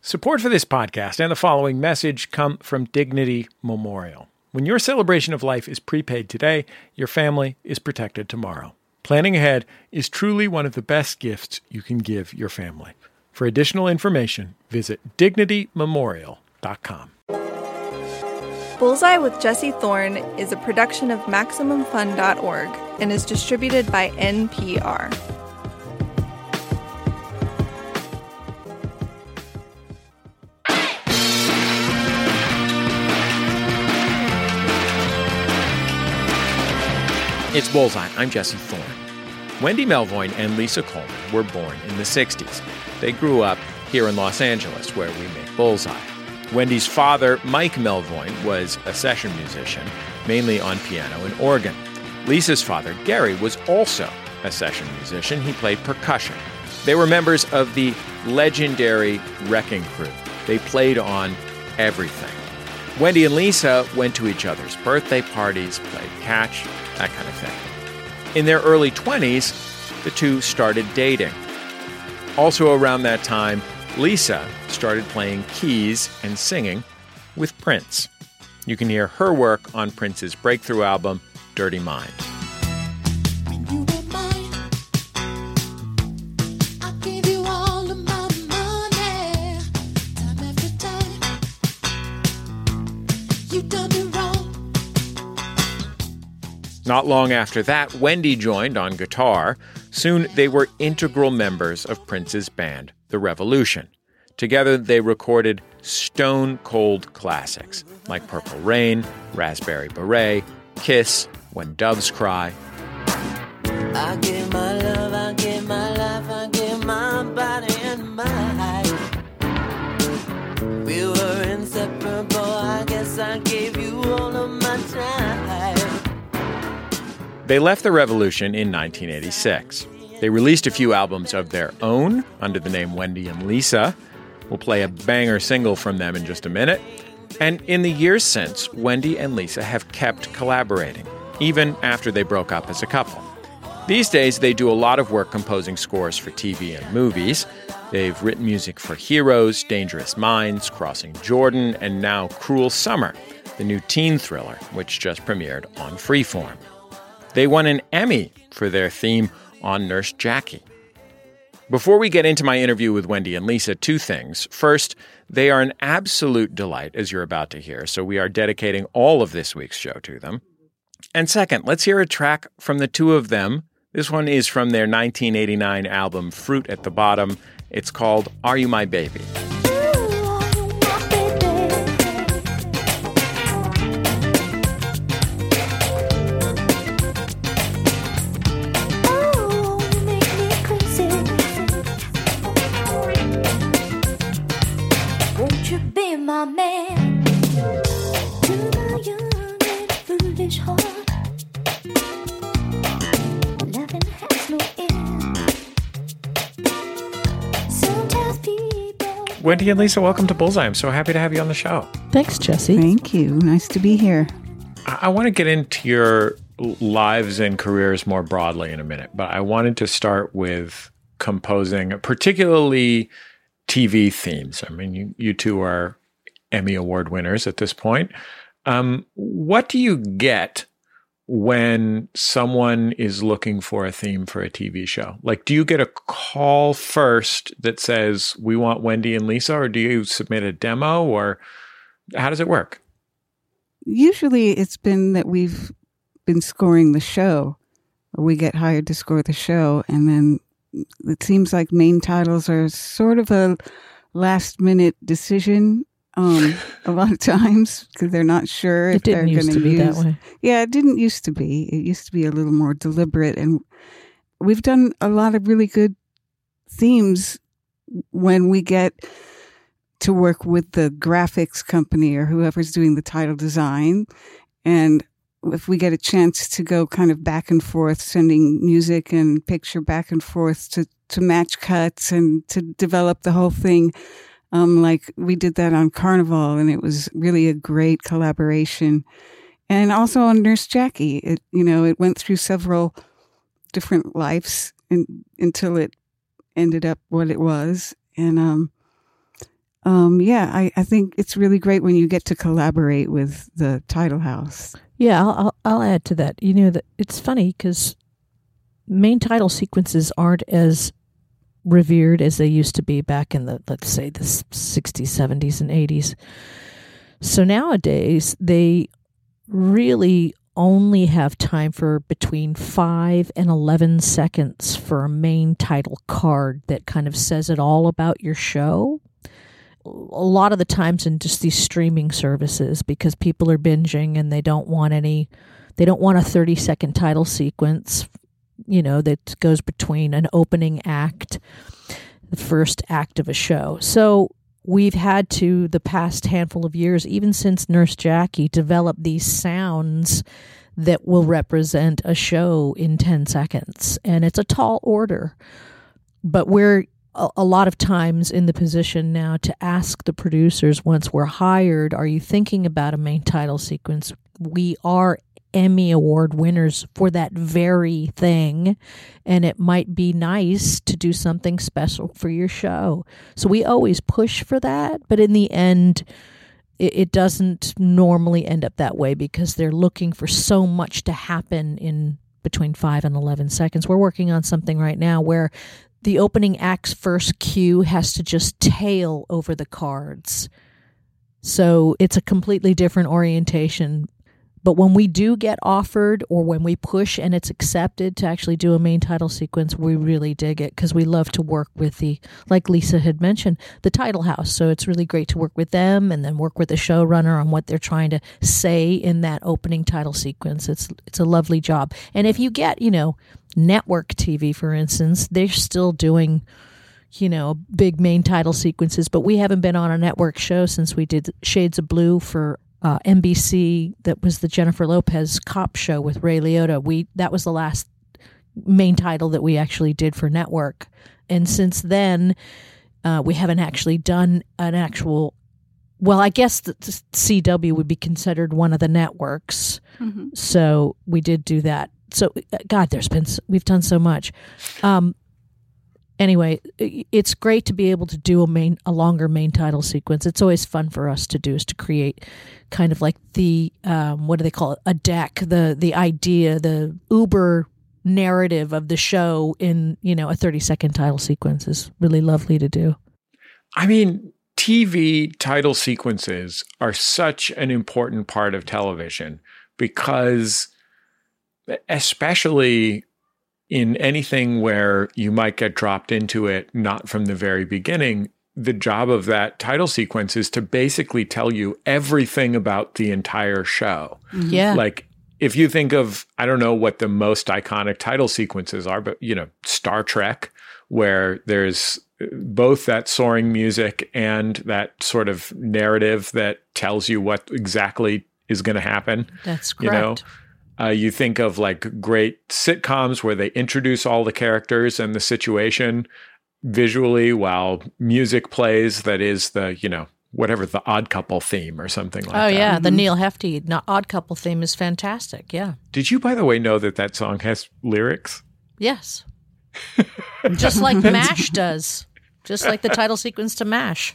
Support for this podcast and the following message come from Dignity Memorial. When your celebration of life is prepaid today, your family is protected tomorrow. Planning ahead is truly one of the best gifts you can give your family. For additional information, visit DignityMemorial.com. Bullseye with Jesse Thorne is a production of MaximumFun.org and is distributed by NPR. It's Bullseye. I'm Jesse Thorne. Wendy Melvoin and Lisa Coleman were born in the 60s. They grew up here in Los Angeles, where we make Bullseye. Wendy's father, Mike Melvoin, was a session musician, mainly on piano and organ. Lisa's father, Gary, was also a session musician. He played percussion. They were members of the legendary Wrecking Crew. They played on everything. Wendy and Lisa went to each other's birthday parties, played catch, that kind of thing. In their early 20s, the two started dating. Also around that time, Lisa started playing keys and singing with Prince. You can hear her work on Prince's breakthrough album, Dirty Mind. Not long after that, Wendy joined on guitar. Soon, they were integral members of Prince's band, The Revolution. Together, they recorded stone-cold classics like Purple Rain, Raspberry Beret, Kiss, When Doves Cry. I give my love, I give my life, I give my body and my life. We were inseparable, I guess I gave you all of my time. They left The Revolution in 1986. They released a few albums of their own under the name Wendy and Lisa. We'll play a banger single from them in just a minute. And in the years since, Wendy and Lisa have kept collaborating, even after they broke up as a couple. These days, they do a lot of work composing scores for TV and movies. They've written music for Heroes, Dangerous Minds, Crossing Jordan, and now Cruel Summer, the new teen thriller, which just premiered on Freeform. They won an Emmy for their theme on Nurse Jackie. Before we get into my interview with Wendy and Lisa, two things. First, they are an absolute delight, as you're about to hear, so we are dedicating all of this week's show to them. And second, let's hear a track from the two of them. This one is from their 1989 album, Fruit at the Bottom. It's called Are You My Baby? My man, to my young and foolish heart, loving has no end. Sometimes people... Wendy and Lisa, welcome to Bullseye. I'm so happy to have you on the show. Thanks, Jesse. Thank you. Nice to be here. I want to get into your lives and careers more broadly in a minute, but I wanted to start with composing, particularly TV themes. I mean, you two are Emmy Award winners at this point. What do you get when someone is looking for a theme for a TV show? Like, do you get a call first that says, we want Wendy and Lisa, or do you submit a demo, or how does it work? Usually it's been that we've been scoring the show, or we get hired to score the show, and then it seems like main titles are sort of a last-minute decision a lot of times because they're not sure if they're going to use. That way. Yeah, it didn't used to be. It used to be a little more deliberate, and we've done a lot of really good themes when we get to work with the graphics company or whoever's doing the title design, and if we get a chance to go kind of back and forth, sending music and picture back and forth to match cuts and to develop the whole thing. Like we did that on Carnival, and it was really a great collaboration. And also on Nurse Jackie, it went through several different lives until it ended up what it was. And I think it's really great when you get to collaborate with the title house. Yeah, I'll add to that. You know, that it's funny because main title sequences aren't as revered as they used to be back in the, let's say, the 60s, 70s, and 80s. So nowadays, they really only have time for between 5 and 11 seconds for a main title card that kind of says it all about your show. A lot of the times in just these streaming services, because people are binging and they don't want a 30-second title sequence, you know, that goes between an opening act, the first act of a show. So we've had to, the past handful of years, even since Nurse Jackie, develop these sounds that will represent a show in 10 seconds. And it's a tall order. But we're a lot of times in the position now to ask the producers, once we're hired, are you thinking about a main title sequence? We are Emmy Award winners for that very thing, and it might be nice to do something special for your show. So we always push for that, but in the end, it doesn't normally end up that way because they're looking for so much to happen in between 5 and 11 seconds. We're working on something right now where the opening act's first cue has to just tail over the cards. So it's a completely different orientation. But when we do get offered or when we push and it's accepted to actually do a main title sequence, we really dig it because we love to work with like Lisa had mentioned, the title house. So it's really great to work with them and then work with the showrunner on what they're trying to say in that opening title sequence. It's a lovely job. And if you get, network TV, for instance, they're still doing, big main title sequences, but we haven't been on a network show since we did Shades of Blue for NBC. That was the Jennifer Lopez cop show with Ray Liotta. That was the last main title that we actually did for network. And since then, we haven't actually done an actual, well, I guess the CW would be considered one of the networks. Mm-hmm. So we did do that. So, God, we've done so much. Anyway, it's great to be able to do a longer main title sequence. It's always fun for us to do, is to create kind of like the, what do they call it? A deck, the idea, the Uber narrative of the show in, a 30-second title sequence is really lovely to do. I mean, TV title sequences are such an important part of television because especially in anything where you might get dropped into it not from the very beginning, the job of that title sequence is to basically tell you everything about the entire show. Yeah. Like if you think of, I don't know what the most iconic title sequences are, but Star Trek, where there's both that soaring music and that sort of narrative that tells you what exactly is going to happen. That's correct. You think of like great sitcoms where they introduce all the characters and the situation visually while music plays that is the, whatever, the Odd Couple theme or something like that. Oh, yeah. Mm-hmm. The Neil Hefti Odd Couple theme is fantastic. Yeah. Did you, by the way, know that song has lyrics? Yes. Just like MASH does. Just like the title sequence to MASH.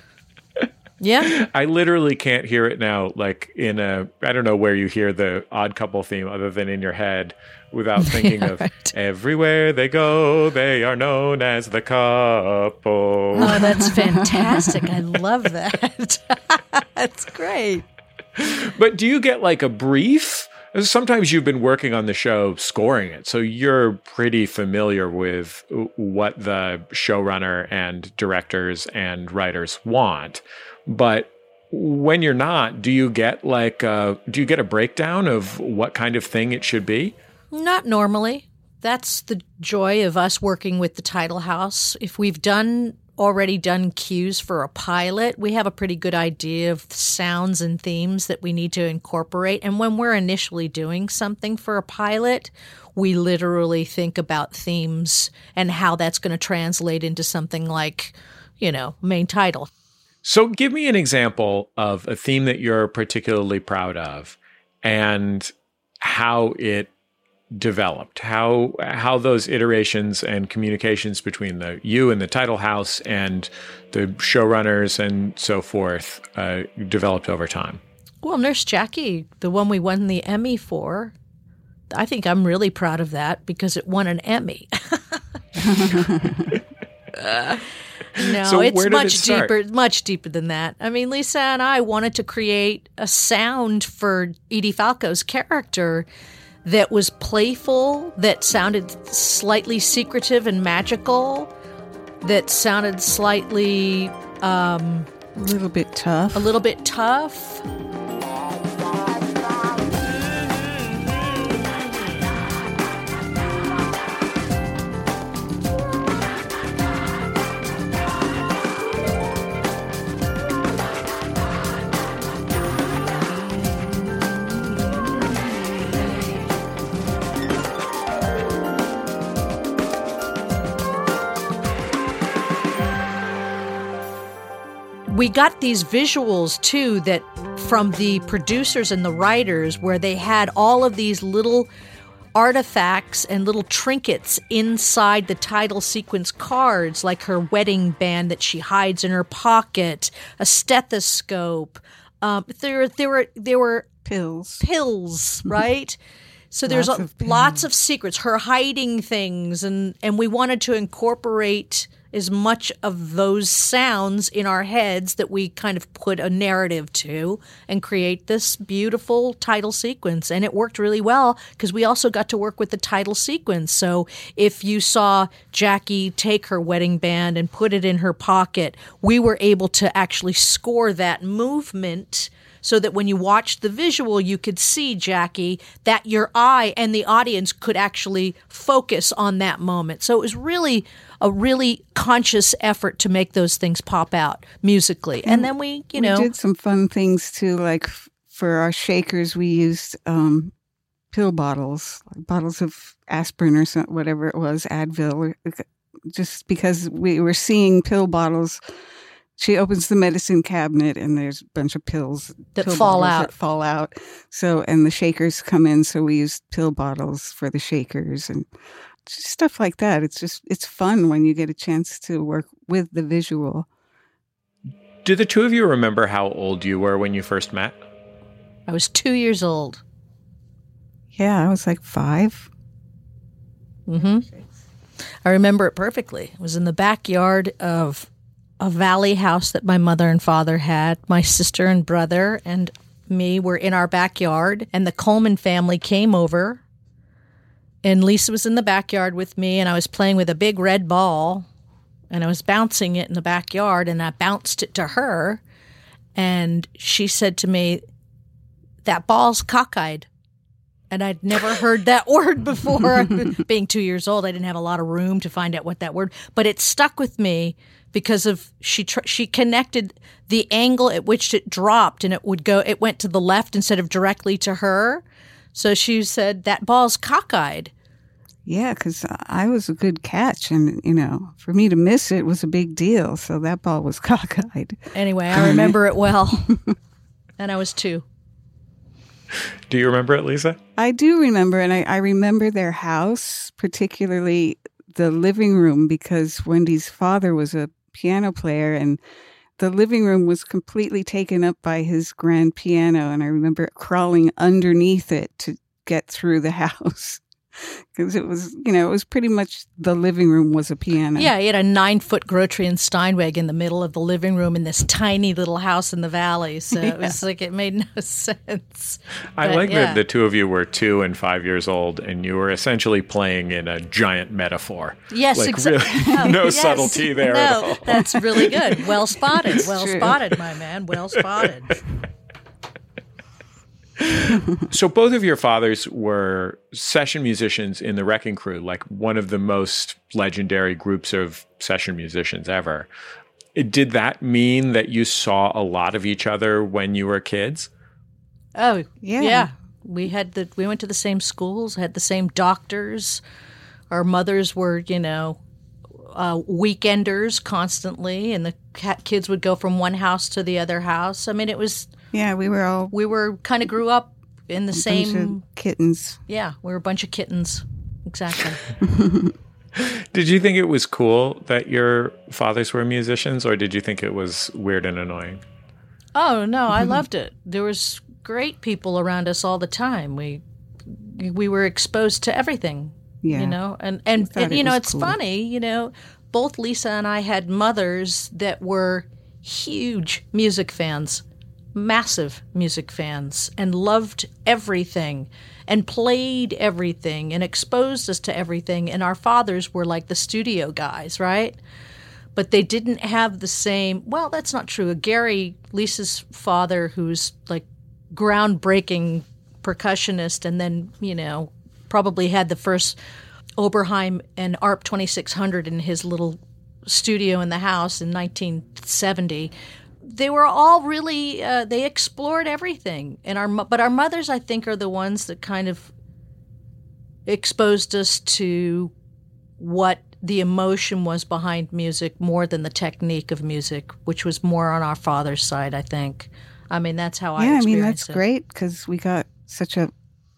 Yeah. I literally can't hear it now, like I don't know where you hear the Odd Couple theme other than in your head without thinking of right. Everywhere they go, they are known as the couple. Oh, that's fantastic. I love that. That's great. But do you get like a brief? Sometimes you've been working on the show scoring it, so you're pretty familiar with what the showrunner and directors and writers want. But when you're not, do you get a breakdown of what kind of thing it should be? Not normally. That's the joy of us working with the title house. If we've already done cues for a pilot, we have a pretty good idea of the sounds and themes that we need to incorporate. And when we're initially doing something for a pilot, we literally think about themes and how that's going to translate into something like, main title. So give me an example of a theme that you're particularly proud of and how it developed, how those iterations and communications between you and the title house and the showrunners and so forth developed over time. Well, Nurse Jackie, the one we won the Emmy for, I think I'm really proud of that because it won an Emmy. No, So it's where did it start? much deeper than that. I mean, Lisa and I wanted to create a sound for Edie Falco's character that was playful, that sounded slightly secretive and magical, that sounded slightly A little bit tough. a little bit tough. We got these visuals, too, that from the producers and the writers where they had all of these little artifacts and little trinkets inside the title sequence cards, like her wedding band that she hides in her pocket, a stethoscope. There were pills, right? So there's lots of secrets, her hiding things, and we wanted to incorporate as much of those sounds in our heads that we kind of put a narrative to and create this beautiful title sequence. And it worked really well because we also got to work with the title sequence. So if you saw Jackie take her wedding band and put it in her pocket, we were able to actually score that movement so that when you watched the visual, you could see Jackie, that your eye and the audience could actually focus on that moment. So it was really a really conscious effort to make those things pop out musically. And then we did some fun things too, like for our shakers, we used pill bottles, like bottles of aspirin or whatever it was, Advil, just because we were seeing pill bottles. She opens the medicine cabinet and there's a bunch of pills that fall out. So, and the shakers come in. So we used pill bottles for the shakers and just stuff like that. It's fun when you get a chance to work with the visual. Do the two of you remember how old you were when you first met? I was 2 years old. Yeah, I was like 5. Mm-hmm. I remember it perfectly. It was in the backyard of a valley house that my mother and father had. My sister and brother and me were in our backyard, and the Coleman family came over, and Lisa was in the backyard with me, and I was playing with a big red ball, and I was bouncing it in the backyard, and I bounced it to her, and she said to me, "That ball's cockeyed." And I'd never heard that word before. Being 2 years old, I didn't have a lot of room to find out what that word, but it stuck with me because of she connected the angle at which it dropped, and it went to the left instead of directly to her. So she said, "That ball's cockeyed." Yeah, because I was a good catch, and for me to miss it was a big deal. So that ball was cockeyed. Anyway, I remember it well, and I was 2. Do you remember it, Lisa? I do remember, and I remember their house, particularly the living room, because Wendy's father was a piano player, and the living room was completely taken up by his grand piano, and I remember crawling underneath it to get through the house. Because it was pretty much the living room was a piano. Yeah, he had a 9-foot Grotrian Steinweg in the middle of the living room in this tiny little house in the valley. So it was like it made no sense. I like that the two of you were 2 and 5 years old, and you were essentially playing in a giant metaphor. Yes, exactly. Really, no subtlety there at all. That's really good. Well spotted. Well spotted, my man. Well spotted. So both of your fathers were session musicians in the Wrecking Crew, like one of the most legendary groups of session musicians ever. Did that mean that you saw a lot of each other when you were kids? Oh, yeah. We went to the same schools, had the same doctors. Our mothers were, weekenders constantly, and the kids would go from one house to the other house. I mean, it was... Yeah, we were kind of grew up in the bunch same of kittens. Yeah, we were a bunch of kittens. Exactly. Did you think it was cool that your fathers were musicians, or did you think it was weird and annoying? Oh no, I loved it. There was great people around us all the time. We were exposed to everything. Yeah. You know, and thought you it know, was it's cool. funny, you know, both Lisa and I had mothers that were huge music fans, massive music fans, and loved everything and played everything and exposed us to everything. And our fathers were like the studio guys, right? But they didn't have the same, well, that's not true. Gary, Lisa's father, who's like groundbreaking percussionist, and then, you know, probably had the first Oberheim and ARP 2600 in his little studio in the house in 1970. They were all really, they explored everything. But our mothers, I think, are the ones that kind of exposed us to what the emotion was behind music more than the technique of music, which was more on our father's side, I think. I mean, that's how I experienced it. That's great because we got such a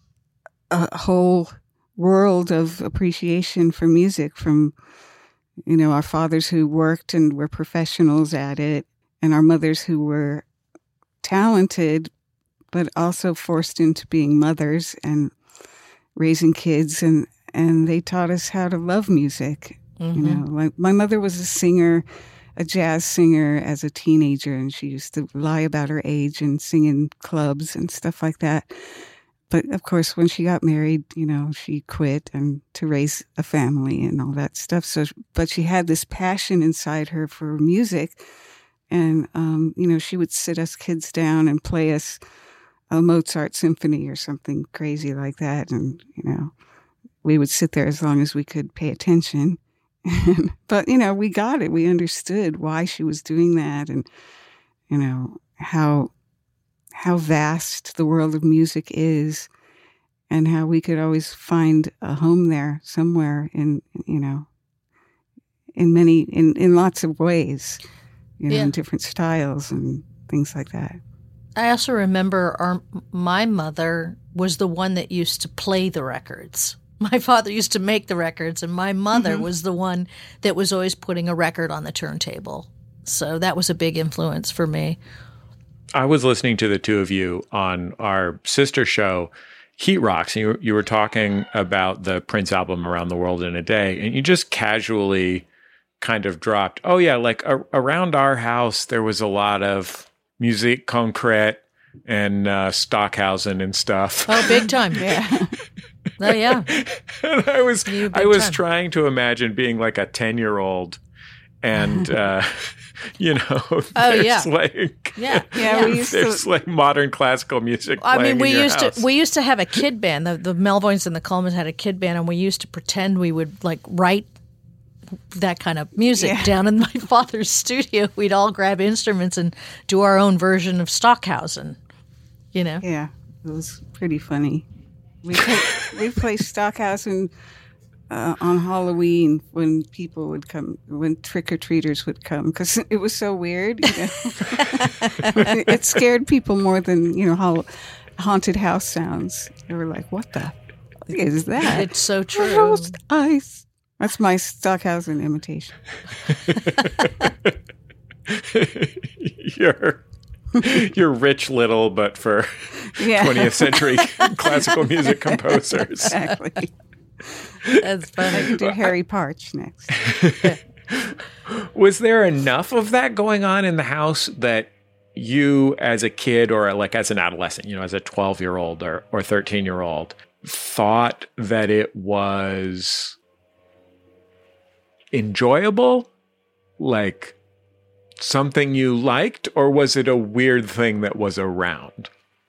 whole world of appreciation for music from, you know, our fathers who worked and were professionals at it, and our mothers who were talented, but also forced into being mothers and raising kids. And they taught us how to love music. Mm-hmm. You know, like my mother was a singer, a jazz singer as a teenager, and she used to lie about her age and sing in clubs and stuff like that. But of course, when she got married, you know, she quit and to raise a family and all that stuff. So, but she had this passion inside her for music. And, you know, she would sit us kids down and play us a Mozart symphony or something crazy like that. And, you know, we would sit there as long as we could pay attention. But, you know, we got it. We understood why she was doing that and, you know, how vast the world of music is and how we could always find a home there somewhere in, you know, in lots of ways. You know, in different styles and things like that. I also remember my mother was the one that used to play the records. My father used to make the records, and my mother was the one that was always putting a record on the turntable. So that was a big influence for me. I was listening to the two of you on our sister show, Heat Rocks, and you were talking about the Prince album Around the World in a Day, and you just casually kind of dropped, oh yeah, like around our house there was a lot of musique concrète and Stockhausen and stuff. Oh, big time. Yeah. Oh yeah. And I was trying to imagine being like a 10-year-old and you know, there's like modern classical music playing we in your used house. we used to have a kid band. The Melvoins and the Colemans had a kid band, and we used to pretend we would like write that kind of music down in my father's studio. We'd all grab instruments and do our own version of Stockhausen, you know? Yeah, it was pretty funny. We play Stockhausen on Halloween when people would come, when trick-or-treaters would come, because it was so weird. You know? It scared people more than, you know, how haunted house sounds. They were like, what the fuck is that? It's so true. Roast ice. That's my Stockhausen imitation. You're Rich Little, but for 20th century classical music composers. Exactly. That's funny. I could do Harry Parch next. Was there enough of that going on in the house that you as a kid or like as an adolescent, you know, as a 12-year-old or 13-year-old, thought that it was enjoyable? Like something you liked? Or was it a weird thing that was around?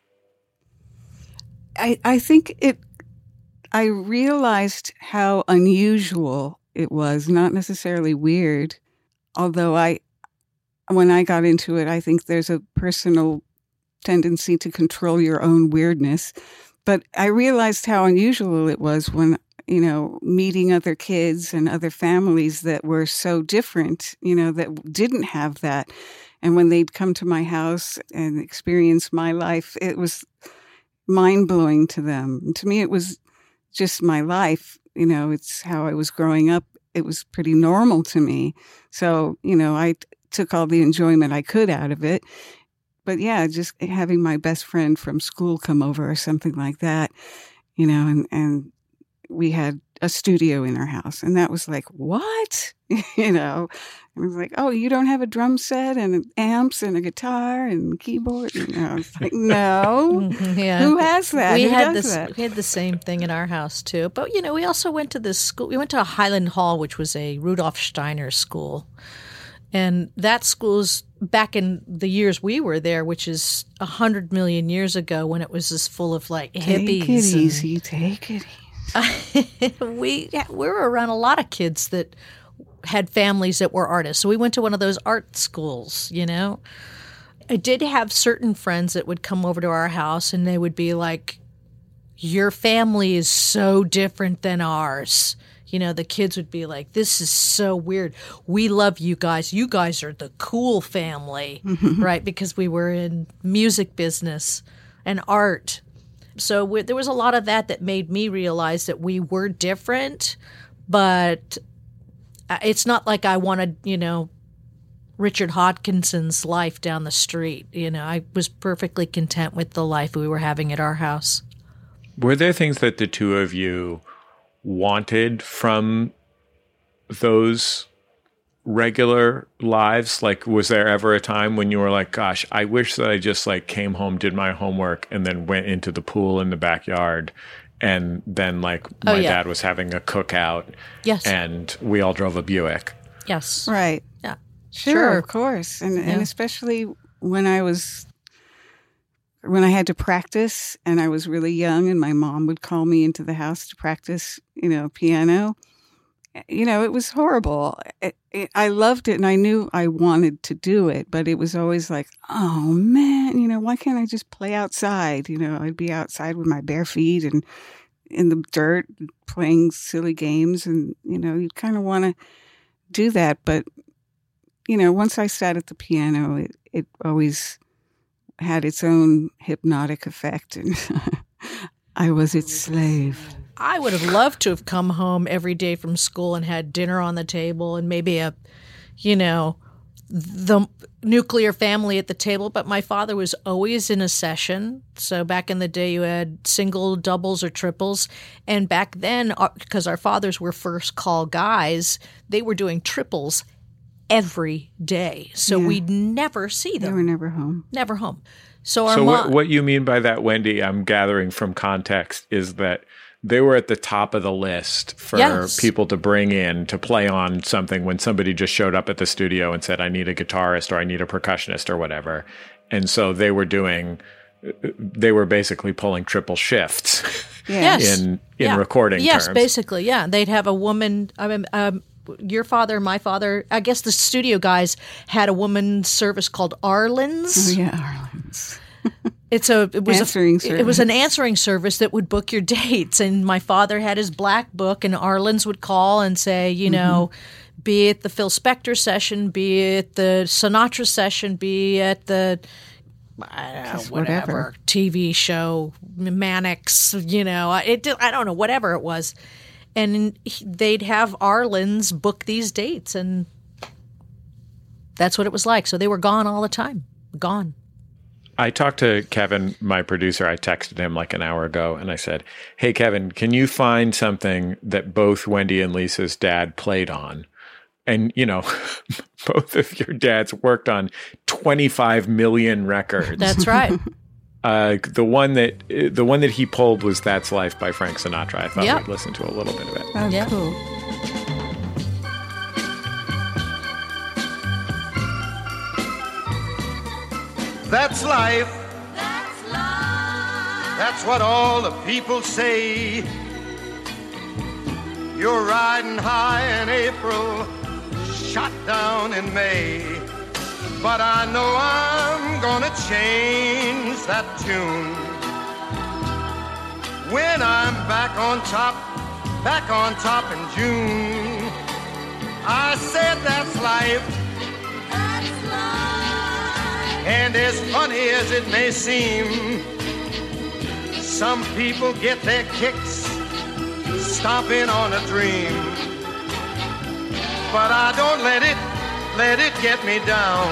I think I realized how unusual it was, not necessarily weird, although when I got into it, I think there's a personal tendency to control your own weirdness. But I realized how unusual it was when, you know, meeting other kids and other families that were so different, you know, that didn't have that. And when they'd come to my house and experience my life, it was mind-blowing to them. To me, it was just my life. It's how I was growing up. It was pretty normal to me. So, I took all the enjoyment I could out of it. But yeah, just having my best friend from school come over or something like that, and we had a studio in our house. And that was like, what? And it was like, oh, you don't have a drum set and amps and a guitar and keyboard? It's like, no. Yeah. Who has that? Who does that? We had the same thing in our house too. But we also went to this school. We went to Highland Hall, which was a Rudolf Steiner school. And that school's back in the years we were there, which is 100 million years ago, when it was just full of like hippies. Take it easy. Take it easy. We were around a lot of kids that had families that were artists. So we went to one of those art schools, I did have certain friends that would come over to our house and they would be like, your family is so different than ours. The kids would be like, this is so weird. We love you guys. You guys are the cool family, right? Because we were in music business and art. So there was a lot of that made me realize that we were different, but it's not like I wanted, Richard Hodkinson's life down the street. I was perfectly content with the life we were having at our house. Were there things that the two of you wanted from those regular lives? Like, was there ever a time when you were like, gosh, I wish that I just like came home, did my homework, and then went into the pool in the backyard, and then like my dad was having a cookout, yes, and we all drove a Buick? Yes. Right. Yeah. Sure. Of course. And especially when I had to practice and I was really young and my mom would call me into the house to practice, piano, it was horrible. I loved it and I knew I wanted to do it, but it was always like, oh man, why can't I just play outside? I'd be outside with my bare feet and in the dirt playing silly games, and, you kind of want to do that. But, once I sat at the piano, it always had its own hypnotic effect, and I was its slave. I would have loved to have come home every day from school and had dinner on the table and maybe the nuclear family at the table, but my father was always in a session. So back in the day, you had single, doubles, or triples. And back then, because our fathers were first call guys, they were doing triples every day. So we'd never see them. They were never home. Never home. So our mom... what you mean by that, Wendy, I'm gathering from context, is that they were at the top of the list for people to bring in to play on something when somebody just showed up at the studio and said, I need a guitarist or I need a percussionist or whatever. And so they were basically pulling triple shifts in recording terms. Yes, basically, yeah. They'd have a woman, your father, my father, I guess the studio guys had a woman's service called Arlen's. Oh, yeah, Arlen's. It was an answering service that would book your dates, and my father had his black book, and Arlen's would call and say, be it the Phil Spector session, be it the Sinatra session, be it the whatever TV show, Mannix, I don't know, whatever it was, and they'd have Arlen's book these dates, and that's what it was like. So they were gone all the time, gone. I talked to Kevin, my producer. I texted him like an hour ago and I said, hey, Kevin, can you find something that both Wendy and Lisa's dad played on? And, both of your dads worked on 25 million records. That's right. The one that he pulled was That's Life by Frank Sinatra. I thought we'd listen to a little bit of it. Oh, cool. That's life. That's life. That's what all the people say. You're riding high in April, shot down in May. But I know I'm gonna change that tune when I'm back on top in June. I said that's life. That's life. And as funny as it may seem, Some people get their kicks stomping on a dream, but I don't let it get me down,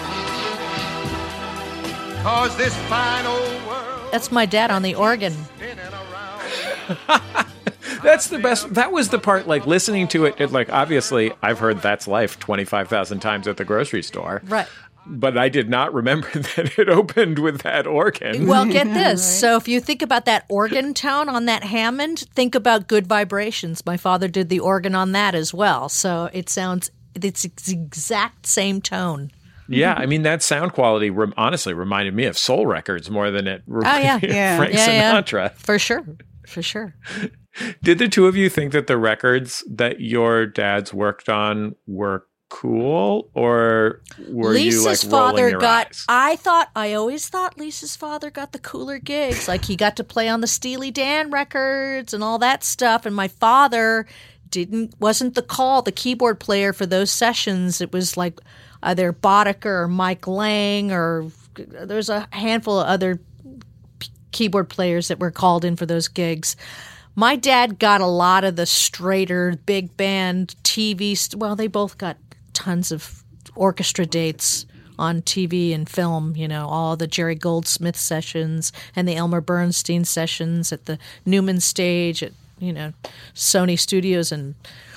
'cause this fine old world. That's my dad on the organ. Spinning around. That's the best. That was the part, like, listening to it, like, obviously, I've heard That's Life 25,000 times at the grocery store. Right. But I did not remember that it opened with that organ. Well, get this. So if you think about that organ tone on that Hammond, think about Good Vibrations. My father did the organ on that as well. So it's the exact same tone. Yeah, I mean, that sound quality honestly reminded me of soul records more than it reminded me of Frank Sinatra. For sure. For sure. Did the two of you think that the records that your dads worked on were cool, or were Lisa's you like rolling father your got eyes? I always thought Lisa's father got the cooler gigs. Like, he got to play on the Steely Dan records and all that stuff, and my father wasn't the keyboard player for those sessions. It was like either Boddicker or Mike Lang, or there's a handful of other keyboard players that were called in for those gigs. My dad got a lot of the straighter big band TV. Well, they both got tons of orchestra dates on TV and film, all the Jerry Goldsmith sessions and the Elmer Bernstein sessions at the Newman Stage at, Sony Studios. And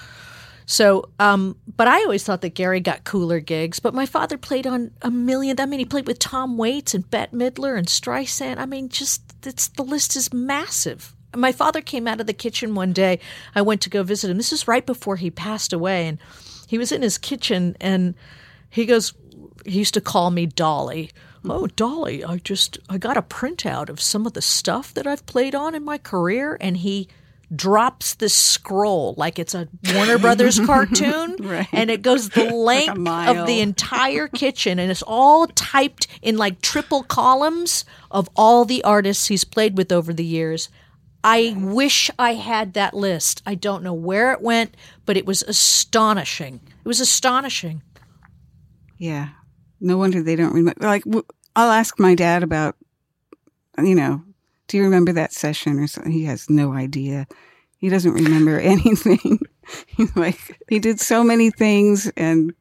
so, but I always thought that Gary got cooler gigs, but my father played on a million. I mean, he played with Tom Waits and Bette Midler and Streisand. I mean, the list is massive. My father came out of the kitchen one day. I went to go visit him. This is right before he passed away, and he was in his kitchen, and he used to call me Dolly. Oh, Dolly, I got a printout of some of the stuff that I've played on in my career, and he drops this scroll like it's a Warner Brothers cartoon, Right. and it goes the length mile. of the entire kitchen, and it's all typed in like triple columns of all the artists he's played with over the years. I wish I had that list. I don't know where it went, but it was astonishing. It was astonishing. Yeah. No wonder they don't remember. Like, I'll ask my dad about, do you remember that session or something? He has no idea. He doesn't remember anything. He's like, he did so many things, and,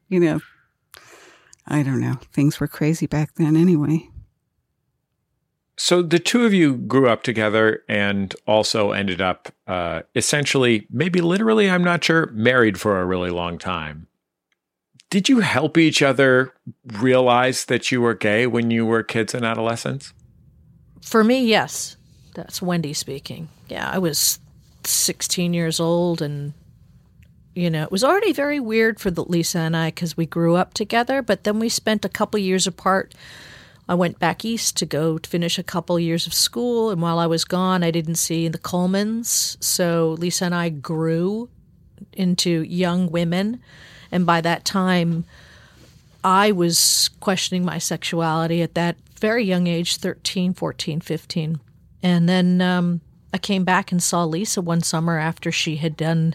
I don't know. Things were crazy back then anyway. So the two of you grew up together and also ended up essentially, maybe literally, I'm not sure, married for a really long time. Did you help each other realize that you were gay when you were kids and adolescents? For me, yes. That's Wendy speaking. Yeah, I was 16 years old, and, it was already very weird for Lisa and I because we grew up together, but then we spent a couple years apart. I went back east to go finish a couple years of school, and while I was gone, I didn't see the Colemans. So Lisa and I grew into young women, and by that time, I was questioning my sexuality at that very young age, 13, 14, 15. And then I came back and saw Lisa one summer after she had been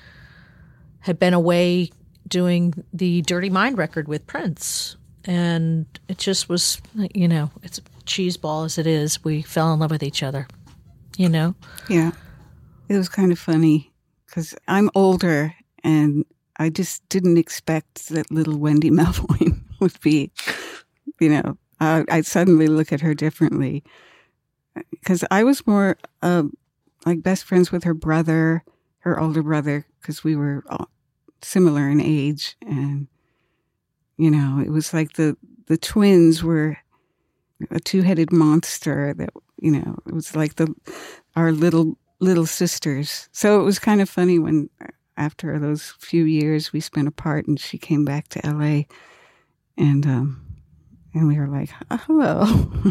away doing the Dirty Mind record with Prince. And it just was, it's a cheese ball as it is. We fell in love with each other, Yeah. It was kind of funny because I'm older, and I just didn't expect that little Wendy Melvoin would be, I'd suddenly look at her differently. Because I was more like best friends with her brother, her older brother, because we were all similar in age, and it was like the twins were a two-headed monster that, it was like our little sisters. So it was kind of funny when after those few years we spent apart and she came back to LA, and we were like, hello.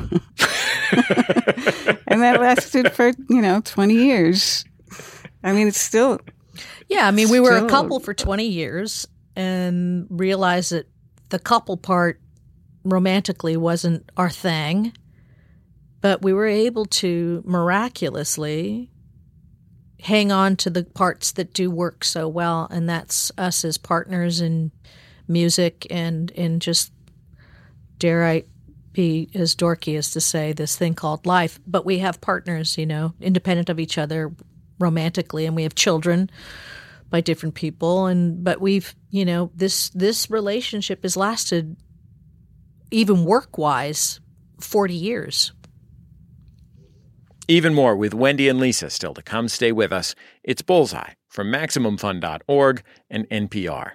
And that lasted for, 20 years. I mean, it's still. Yeah, I mean, we were a couple for 20 years and realized that the couple part romantically wasn't our thing, but we were able to miraculously hang on to the parts that do work so well, and that's us as partners in music and in just, dare I be as dorky as to say this thing called life, but we have partners, independent of each other romantically, and we have children by different people, but we've, this relationship has lasted, even work-wise, 40 years. Even more with Wendy and Lisa still to come. Stay with us. It's Bullseye from MaximumFun.org and NPR.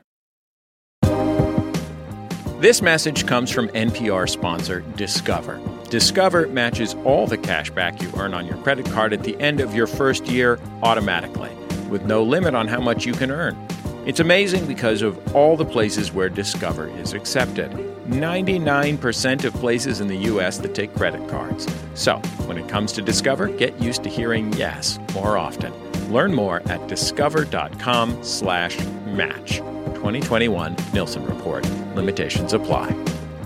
This message comes from NPR sponsor Discover. Discover matches all the cash back you earn on your credit card at the end of your first year automatically, with no limit on how much you can earn. It's amazing because of all the places where Discover is accepted. 99% of places in the U.S. that take credit cards. So, when it comes to Discover, get used to hearing yes more often. Learn more at discover.com/match. 2021 Nielsen Report. Limitations apply.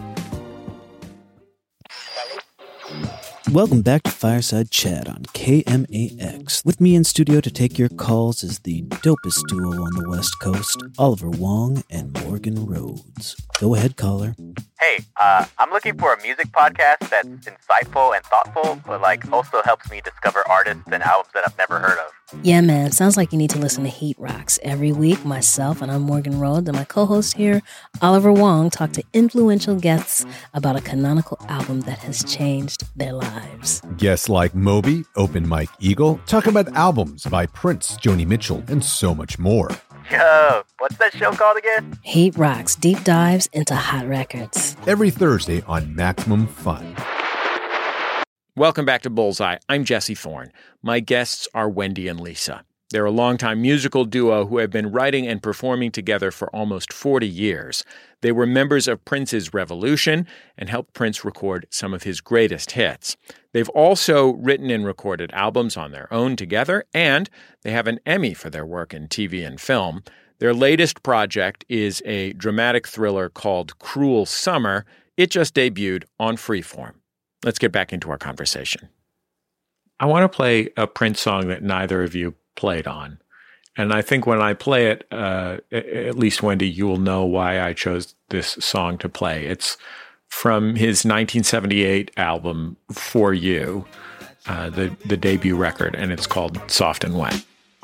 Welcome back to Fireside Chat on KMAX. With me in studio to take your calls is the dopest duo on the West Coast, Oliver Wong and Morgan Rhodes. Go ahead, caller. Hey, I'm looking for a music podcast that's insightful and thoughtful, but also helps me discover artists and albums that I've never heard of. Yeah, man. Sounds like you need to listen to Heat Rocks. Every week, myself, and I'm Morgan Rhodes, and my co-host here, Oliver Wong, talk to influential guests about a canonical album that has changed their lives. Guests like Moby, Open Mike Eagle, talk about albums by Prince, Joni Mitchell, and so much more. Yo, what's that show called again? Heat Rocks, deep dives into hot records. Every Thursday on Maximum Fun. Welcome back to Bullseye. I'm Jesse Thorne. My guests are Wendy and Lisa. They're a longtime musical duo who have been writing and performing together for almost 40 years. They were members of Prince's Revolution and helped Prince record some of his greatest hits. They've also written and recorded albums on their own together, and they have an Emmy for their work in TV and film. Their latest project is a dramatic thriller called Cruel Summer. It just debuted on Freeform. Let's get back into our conversation. I want to play a Prince song that neither of you played on. And I think when I play it, at least, Wendy, you will know why I chose this song to play. It's from his 1978 album, For You, the debut record, and it's called Soft and Wet.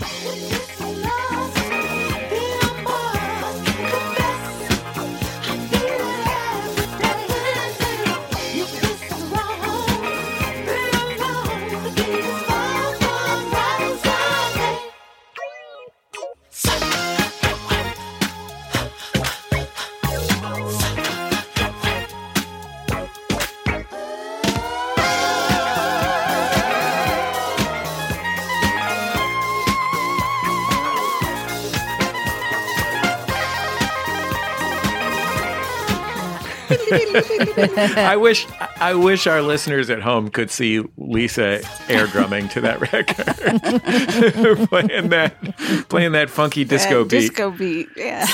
I wish our listeners at home could see Lisa air drumming to that record, playing that funky disco beat. Disco beat, yeah.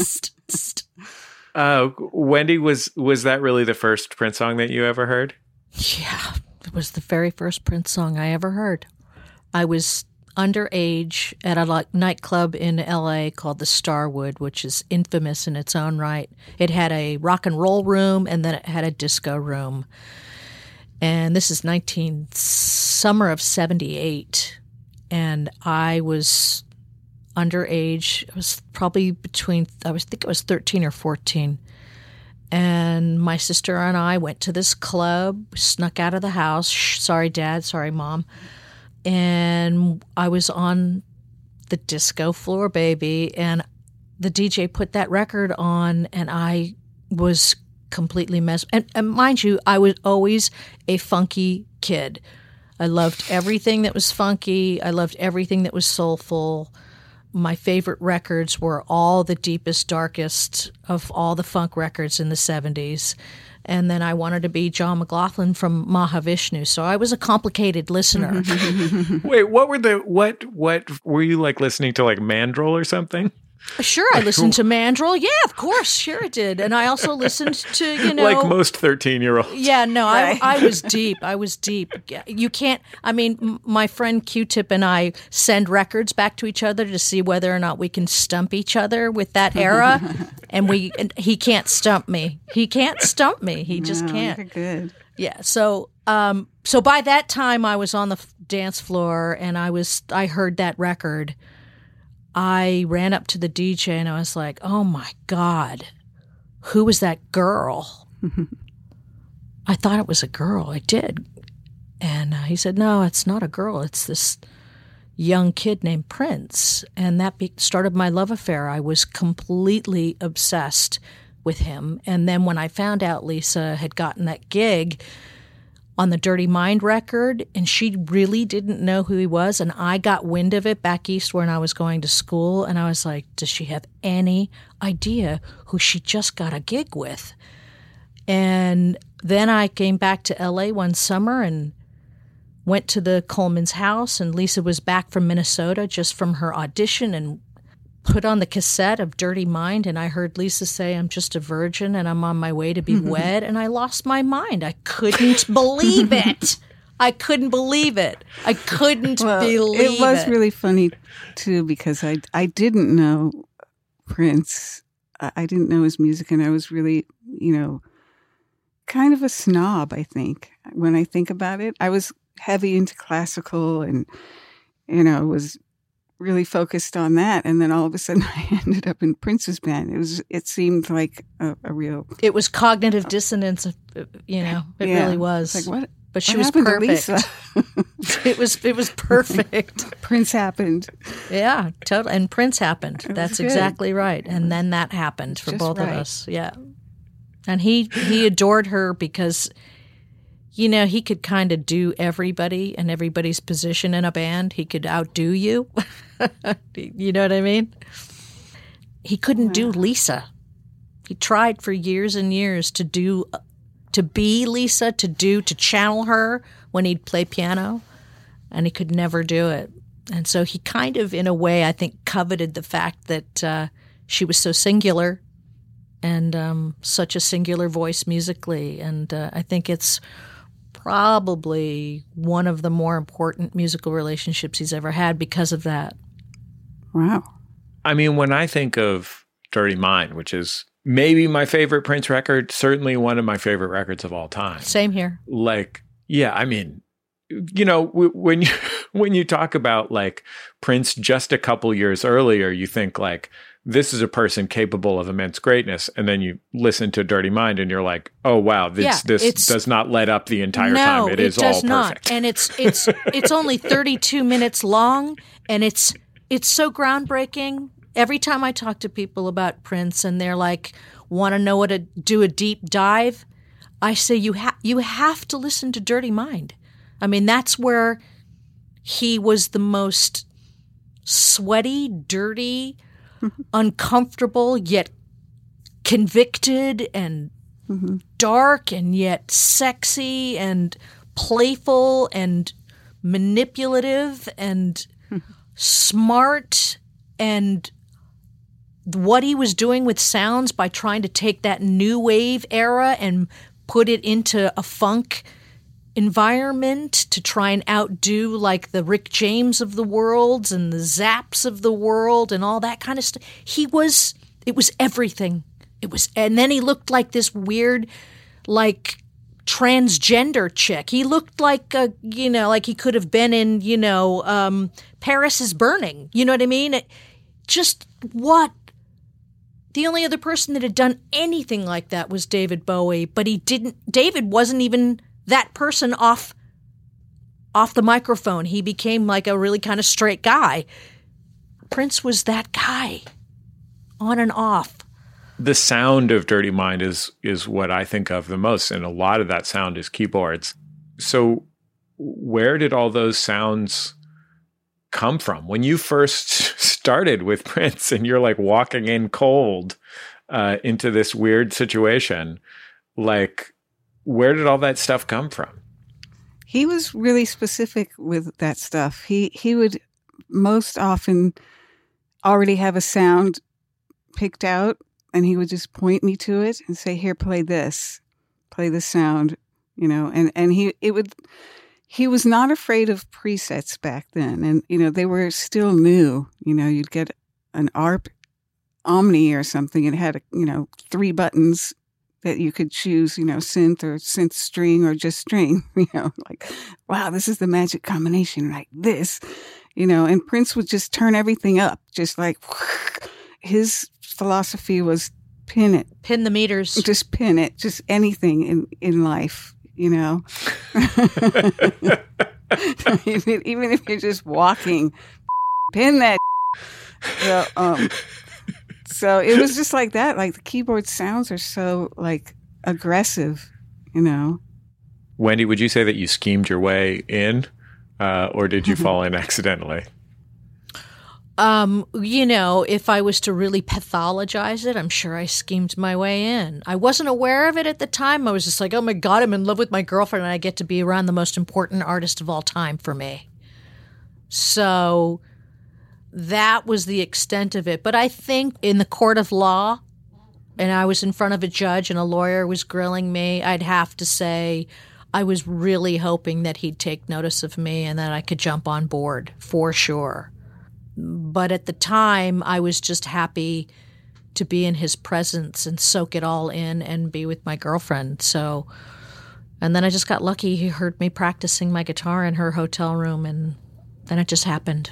Wendy, was that really the first Prince song that you ever heard? Yeah, it was the very first Prince song I ever heard. I was underage at a nightclub in L.A. called the Starwood, which is infamous in its own right. It had a rock and roll room, and then it had a disco room. And this is summer of 78, and I was underage. It was probably I think it was 13 or 14. And my sister and I went to this club, snuck out of the house. Sorry, Dad. Sorry, Mom. And I was on the disco floor, baby, and the DJ put that record on, and I was completely messed. And mind you, I was always a funky kid. I loved everything that was funky. I loved everything that was soulful. My favorite records were all the deepest, darkest of all the funk records in the 70s. And then I wanted to be John McLaughlin from Mahavishnu. So I was a complicated listener. Wait, what were you like listening to, like Mandrill or something? Sure, I listened to Mandrel. Yeah, of course, sure I did. And I also listened to, like most 13-year-olds. Yeah, no, I was deep. I was deep. You can't, I mean, my friend Q-Tip and I send records back to each other to see whether or not we can stump each other with that era. And he can't stump me. He can't stump me. He just can't. You're good. Yeah, so by that time I was on the dance floor and I heard that record. I ran up to the DJ and I was like, oh my God, who was that girl? I thought it was a girl. I did. And he said, no, it's not a girl. It's this young kid named Prince. And that started my love affair. I was completely obsessed with him. And then when I found out Lisa had gotten that gig on the Dirty Mind record, and she really didn't know who he was, and I got wind of it back east when I was going to school, and I was like, does she have any idea who she just got a gig with? And then I came back to L.A. one summer and went to the Coleman's house, and Lisa was back from Minnesota just from her audition, and put on the cassette of Dirty Mind, and I heard Lisa say, I'm just a virgin and I'm on my way to be wed, and I lost my mind. I couldn't believe it. I couldn't believe it. I couldn't believe it. It was really funny, too, because I didn't know Prince. I didn't know his music, and I was really, kind of a snob, I think. When I think about it, I was heavy into classical and, was really focused on that, and then all of a sudden I ended up in Prince's band. It seemed like a real. It was cognitive dissonance. It really was. It's like what? But she what was perfect. It was perfect. Prince happened. Yeah, totally. And Prince happened. That's exactly right. And then that happened for both of us. Yeah, and he adored her because. He could kind of do everybody and everybody's position in a band. He could outdo you. You know what I mean? He couldn't do Lisa. He tried for years and years to be Lisa, to channel her when he'd play piano, and he could never do it. And so he kind of, in a way, I think, coveted the fact that she was so singular and such a singular voice musically. And I think it's probably one of the more important musical relationships he's ever had because of that. Wow. I mean, when I think of Dirty Mind, which is maybe my favorite Prince record, certainly one of my favorite records of all time. Same here. Like, yeah, I mean, when you talk about like Prince just a couple years earlier, you think like, this is a person capable of immense greatness. And then you listen to Dirty Mind and you're like, oh, wow, this does not let up the entire time. It is all perfect. Not. And it's only 32 minutes long, and it's so groundbreaking. Every time I talk to people about Prince and they're like, want to know what to do a deep dive, I say you have to listen to Dirty Mind. I mean, that's where he was the most sweaty, dirty, uncomfortable, yet convicted, and dark, and yet sexy, and playful, and manipulative, and smart, and what he was doing with sounds by trying to take that new wave era and put it into a funk environment to try and outdo like the Rick James of the world and the Zapps of the world and all that kind of stuff. It was everything. And then he looked like this weird, like transgender chick. He looked like like he could have been in, Paris is Burning. You know what I mean? The only other person that had done anything like that was David Bowie, but David wasn't even that person off the microphone. He became like a really kind of straight guy. Prince was that guy, on and off. The sound of Dirty Mind is what I think of the most, and a lot of that sound is keyboards. So where did all those sounds come from? When you first started with Prince and you're like walking in cold into this weird situation, like, where did all that stuff come from? He was really specific with that stuff. He would most often already have a sound picked out, and he would just point me to it and say, "Here, play this sound," you know. And he was not afraid of presets back then, and you know they were still new. You know, you'd get an ARP Omni or something, and it had 3 buttons that you could choose, you know, synth or synth string or just string. You know, like, wow, this is the magic combination, like this. You know, and Prince would just turn everything up, just like his philosophy was pin it. Pin the meters. Just pin it. Just anything in life, you know. even if you're just walking, pin that. So it was just like that. Like the keyboard sounds are so like aggressive, you know. Wendy, would you say that you schemed your way in? Or did you fall in accidentally? You know, if I was to really pathologize it, I'm sure I schemed my way in. I wasn't aware of it at the time. I was just like, oh my God, I'm in love with my girlfriend and I get to be around the most important artist of all time for me. So that was the extent of it. But I think in the court of law, and I was in front of a judge and a lawyer was grilling me, I'd have to say I was really hoping that he'd take notice of me and that I could jump on board, for sure. But at the time, I was just happy to be in his presence and soak it all in and be with my girlfriend. So, and then I just got lucky. He heard me practicing my guitar in her hotel room, and then it just happened.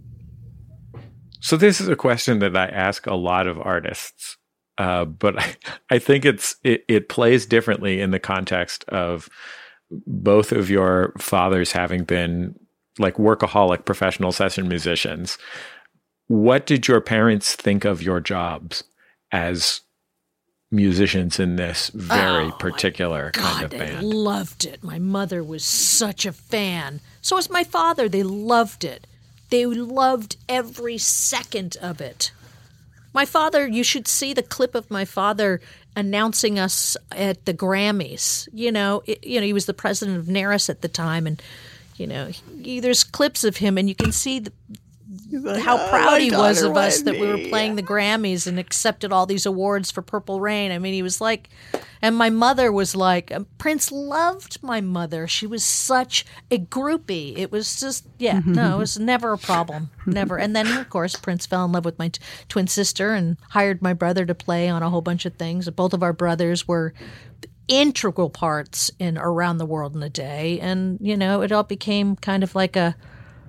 So this is a question that I ask a lot of artists, but I think it plays differently in the context of both of your fathers having been like workaholic professional session musicians. What did your parents think of your jobs as musicians in this very particular kind of band? They loved it. My mother was such a fan. So was my father. They loved it. They loved every second of it. My father, you should see the clip of my father announcing us at the Grammys. You know, he was the president of NARAS at the time, and there's clips of him, and you can see how proud he was of us that we were playing the Grammys and accepted all these awards for Purple Rain. I mean, he was like, and my mother was like, Prince loved my mother. She was such a groupie. It was just, it was never a problem. Never. And then, of course, Prince fell in love with my twin sister and hired my brother to play on a whole bunch of things. Both of our brothers were integral parts in Around the World in a Day. And, it all became kind of like a,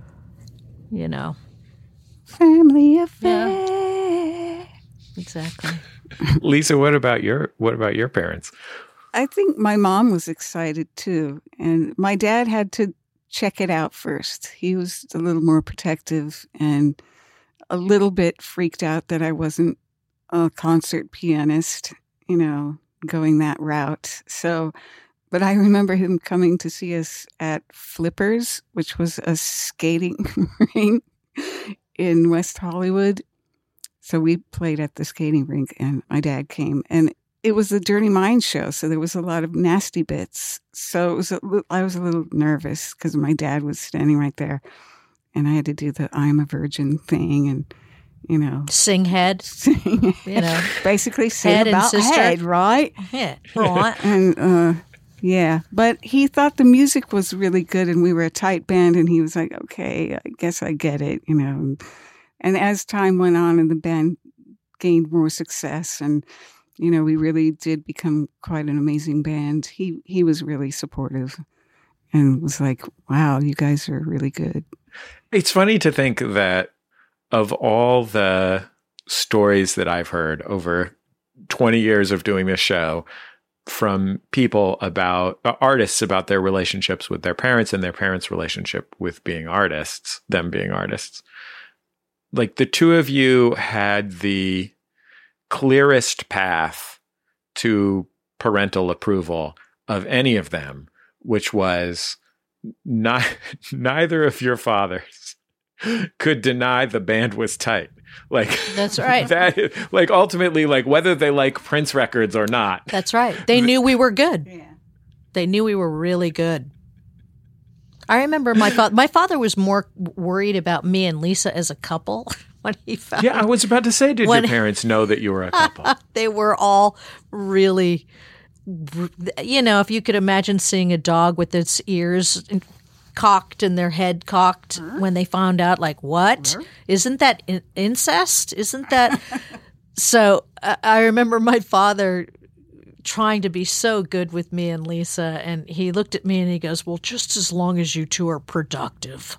family affair. Yeah. Exactly. Lisa, what about your parents? I think my mom was excited too, and my dad had to check it out first. He was a little more protective and a little bit freaked out that I wasn't a concert pianist, going that route. So, but I remember him coming to see us at Flippers, which was a skating rink in West Hollywood. So we played at the skating rink, and my dad came, and it was a Dirty Mind show. So there was a lot of nasty bits. So I was a little nervous because my dad was standing right there, and I had to do the "I'm a Virgin" thing, and sing head, basically sing head about head, right? Yeah, right. And yeah, but he thought the music was really good, and we were a tight band, and he was like, "Okay, I guess I get it," And as time went on and the band gained more success and, we really did become quite an amazing band, he was really supportive and was like, wow, you guys are really good. It's funny to think that of all the stories that I've heard over 20 years of doing this show from people about artists, about their relationships with their parents and their parents' relationship with being artists, them being artists, like the two of you had the clearest path to parental approval of any of them, which was neither of your fathers could deny the band was tight. Like that's right. That like ultimately, like whether they like Prince records or not. That's right. They knew we were good. Yeah. They knew we were really good. I remember my father was more worried about me and Lisa as a couple when he found. Yeah, I was about to say, did When- your parents know that you were a couple? They were all really, if you could imagine seeing a dog with its ears cocked and their head cocked when they found out, like, what? Isn't that incest? Isn't that? So I remember my father trying to be so good with me and Lisa, and he looked at me and he goes, well, just as long as you two are productive.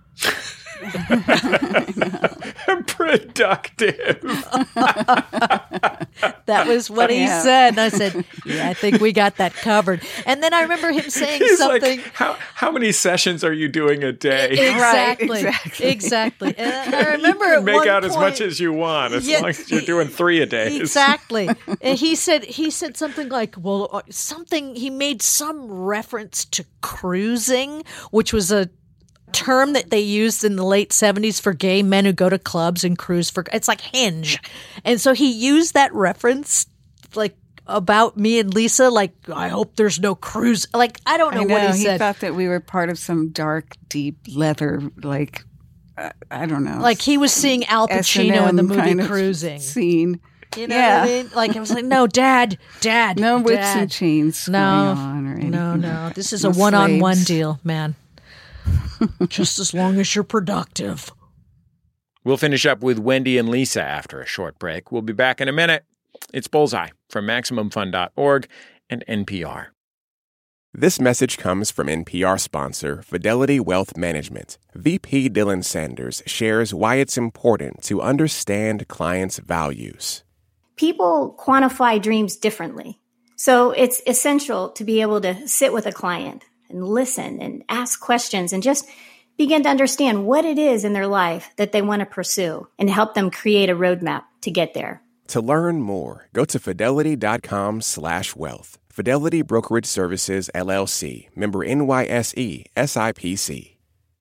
Productive. That was what he said. And I said, yeah, I think we got that covered. And then I remember him saying He's something. like, how many sessions are you doing a day? Exactly. Right, exactly. And I remember You at can make one out as much point- as you want, as Yeah. long as you're doing 3 a day. Exactly. And he said something like, well, he made some reference to cruising, which was a term that they used in the late 70s for gay men who go to clubs and cruise it's like Hinge. And so he used that reference like about me and Lisa, like, I hope there's no cruise. Like, I don't know what he said. He thought that we were part of some dark, deep leather, like, I don't know. Like he was seeing Al Pacino in the S&M movie kind of Cruising. Scene. You know what I mean? Like, I was like, no, Dad. No whips Dad. and chains going on or anything. No. This is No a one-on-one slaves. deal, man. Just as long as you're productive. We'll finish up with Wendy and Lisa after a short break. We'll be back in a minute. It's Bullseye from MaximumFun.org and NPR. This message comes from NPR sponsor Fidelity Wealth Management. VP Dylan Sanders shares why it's important to understand clients' values. People quantify dreams differently. So it's essential to be able to sit with a client and listen and ask questions and just begin to understand what it is in their life that they want to pursue and help them create a roadmap to get there. To learn more, go to fidelity.com/wealth. Fidelity Brokerage Services, LLC. Member NYSE, SIPC.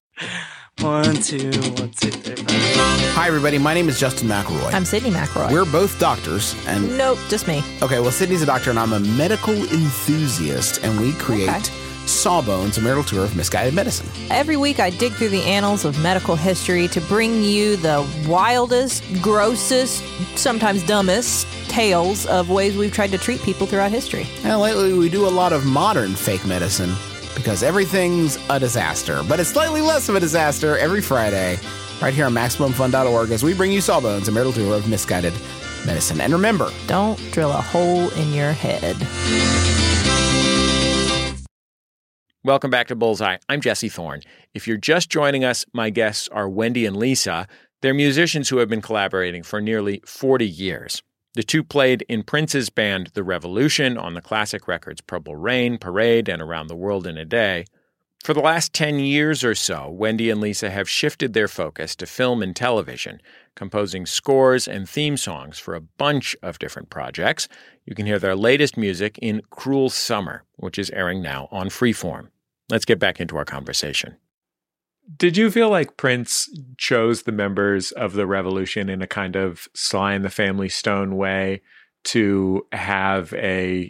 1, 2, 1, 2, 3, 4. Hi, everybody. My name is Justin McElroy. I'm Sydney McElroy. We're both doctors. And Nope, just me. Okay, well, Sydney's a doctor, and I'm a medical enthusiast, and we create Sawbones, a marital tour of misguided medicine. Every week I dig through the annals of medical history to bring you the wildest, grossest, sometimes dumbest tales of ways we've tried to treat people throughout history. And lately we do a lot of modern fake medicine because everything's a disaster. But it's slightly less of a disaster every Friday right here on MaximumFun.org as we bring you Sawbones, a marital tour of misguided medicine. And remember, don't drill a hole in your head. Welcome back to Bullseye. I'm Jesse Thorne. If you're just joining us, my guests are Wendy and Lisa. They're musicians who have been collaborating for nearly 40 years. The two played in Prince's band The Revolution on the classic records Purple Rain, Parade, and Around the World in a Day. For the last 10 years or so, Wendy and Lisa have shifted their focus to film and television, composing scores and theme songs for a bunch of different projects. You can hear their latest music in Cruel Summer, which is airing now on Freeform. Let's get back into our conversation. Did you feel like Prince chose the members of the Revolution in a kind of Sly and the Family Stone way to have a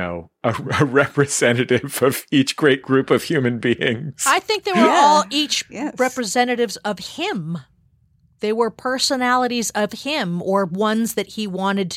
representative of each great group of human beings? I think they were all each representatives of him. They were personalities of him or ones that he wanted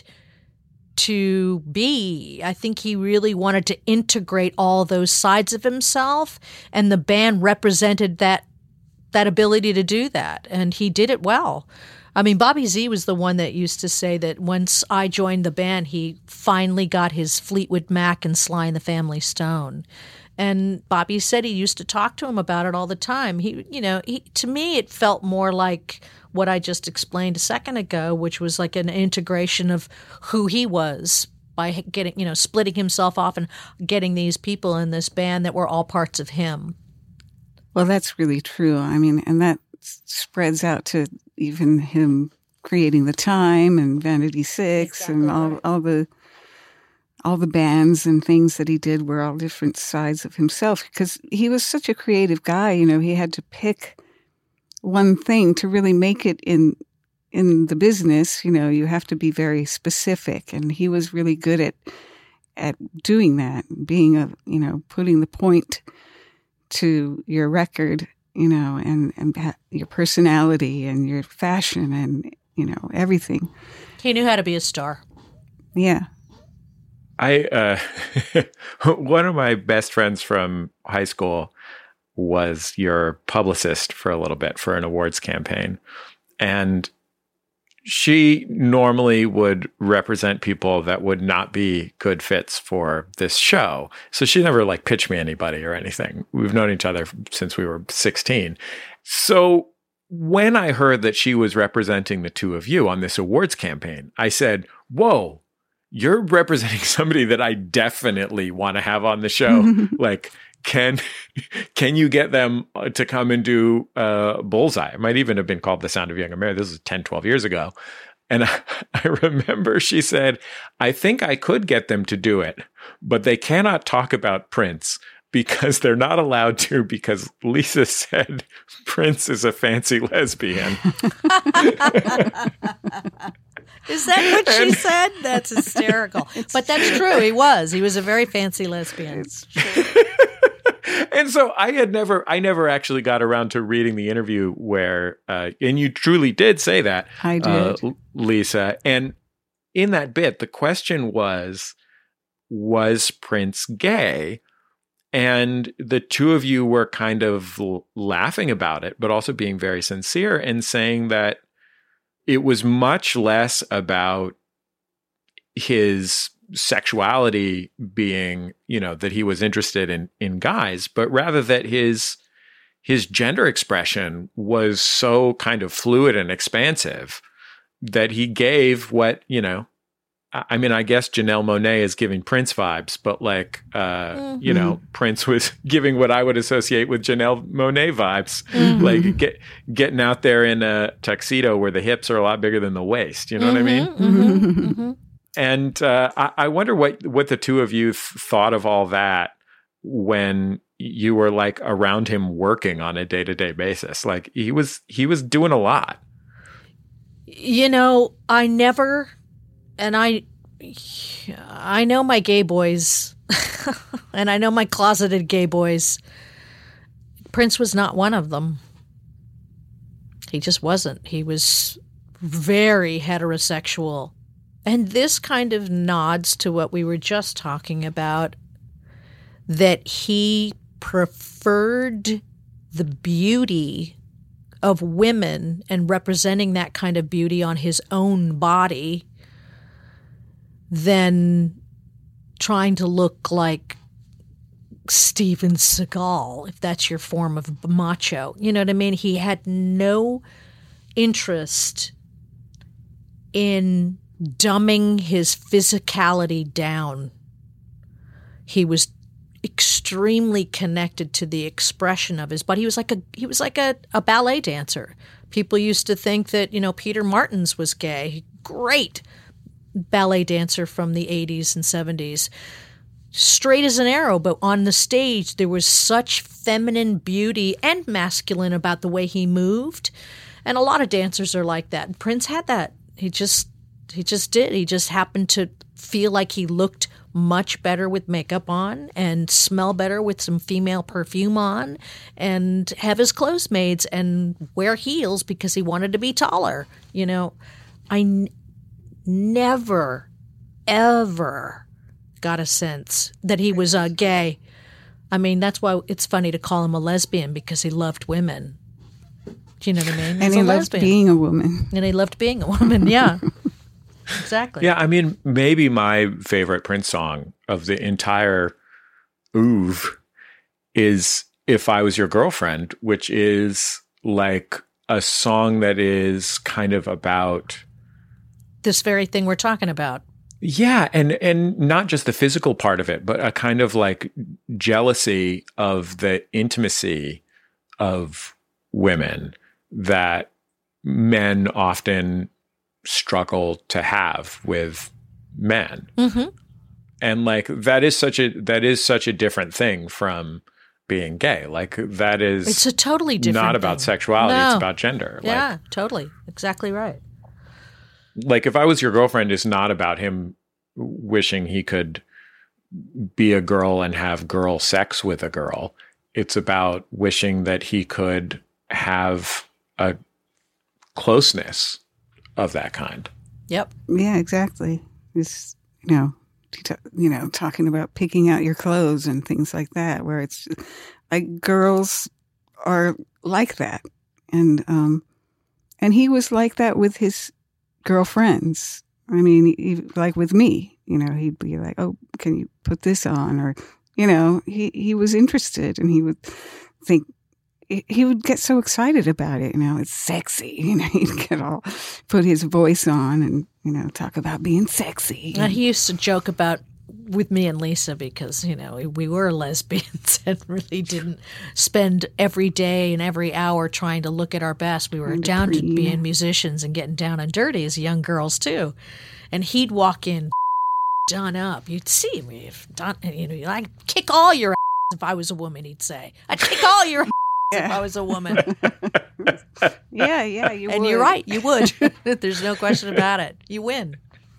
to be. I think he really wanted to integrate all those sides of himself, and the band represented that ability to do that, and he did it well. I mean, Bobby Z was the one that used to say that once I joined the band, he finally got his Fleetwood Mac and Sly and the Family Stone. And Bobby said he used to talk to him about it all the time. To me, it felt more like what I just explained a second ago, which was like an integration of who he was by getting, splitting himself off and getting these people in this band that were all parts of him. Well, that's really true. I mean, and that spreads out to even him creating The Time and Vanity Six and all the bands and things that he did were all different sides of himself because he was such a creative guy. He had to pick one thing to really make it in the business. You have to be very specific, and he was really good at doing that, being putting the point to your record and your personality and your fashion and, everything. He knew how to be a star. Yeah. One of my best friends from high school was your publicist for a little bit for an awards campaign. And she normally would represent people that would not be good fits for this show. So she never pitched me anybody or anything. We've known each other since we were 16. So when I heard that she was representing the two of you on this awards campaign, I said, whoa, you're representing somebody that I definitely want to have on the show. Can you get them to come and do Bullseye? It might even have been called The Sound of Young and Merry. This was 10, 12 years ago. And I remember she said, I think I could get them to do it, but they cannot talk about Prince because they're not allowed to, because Lisa said Prince is a fancy lesbian. Is that what she said? That's hysterical. But that's true. He was. He was a very fancy lesbian. It's true. And so I never actually got around to reading the interview where, and you truly did say that. I did. Lisa. And in that bit, the question was Prince gay? And the two of you were kind of laughing about it, but also being very sincere and saying that it was much less about his sexuality being, that he was interested in guys, but rather that his gender expression was so kind of fluid and expansive that he gave what, I guess Janelle Monáe is giving Prince vibes, but Prince was giving what I would associate with Janelle Monáe vibes, getting out there in a tuxedo where the hips are a lot bigger than the waist. You know what I mean? And I wonder what the two of you thought of all that when you were around him working on a day-to-day basis. He was doing a lot. I never, and I know my gay boys, and I know my closeted gay boys. Prince was not one of them. He just wasn't. He was very heterosexual. And this kind of nods to what we were just talking about, that he preferred the beauty of women and representing that kind of beauty on his own body than trying to look like Steven Seagal, if that's your form of macho. You know what I mean? He had no interest in dumbing his physicality down. He was extremely connected to the expression of his body. He was like a ballet dancer. People used to think that, Peter Martins was gay. Great ballet dancer from the 80s and 70s. Straight as an arrow, but on the stage there was such feminine beauty and masculine about the way he moved. And a lot of dancers are like that. Prince had that. He just did. He just happened to feel like he looked much better with makeup on and smell better with some female perfume on and have his clothes made and wear heels because he wanted to be taller. I never, ever got a sense that he was gay. I mean, that's why it's funny to call him a lesbian, because he loved women. Do you know what I mean? And he loved being a woman. And he loved being a woman, yeah. Exactly. Yeah, I mean, maybe my favorite Prince song of the entire oeuvre is If I Was Your Girlfriend, which is a song that is kind of about this very thing we're talking about. Yeah, and not just the physical part of it, but a kind of jealousy of the intimacy of women that men often struggle to have with men. Mm-hmm. And that is such a different thing from being gay. It's a totally different not about thing. sexuality, No. it's about gender. Yeah, totally. Exactly right. If I Was Your Girlfriend is not about him wishing he could be a girl and have girl sex with a girl. it's about wishing that he could have a closeness of that kind. Yep. Yeah, exactly. It's, talking about picking out your clothes and things like that, where it's like girls are like that. And he was like that with his girlfriends. I mean, like with me, he'd be like, "Oh, can you put this on?" Or, he was interested, and he would think, he would get so excited about it. It's sexy. He'd put his voice on and, talk about being sexy. Now, he used to joke about with me and Lisa because, we were lesbians and really didn't spend every day and every hour trying to look at our best. We were down to being musicians and getting down and dirty as young girls too. And he'd walk in done up. You'd see me done, I'd kick all your ass if I was a woman, he'd say. I'd kick all your ass if I was a woman. Yeah, you would. And you're right, you would. There's no question about it. You win.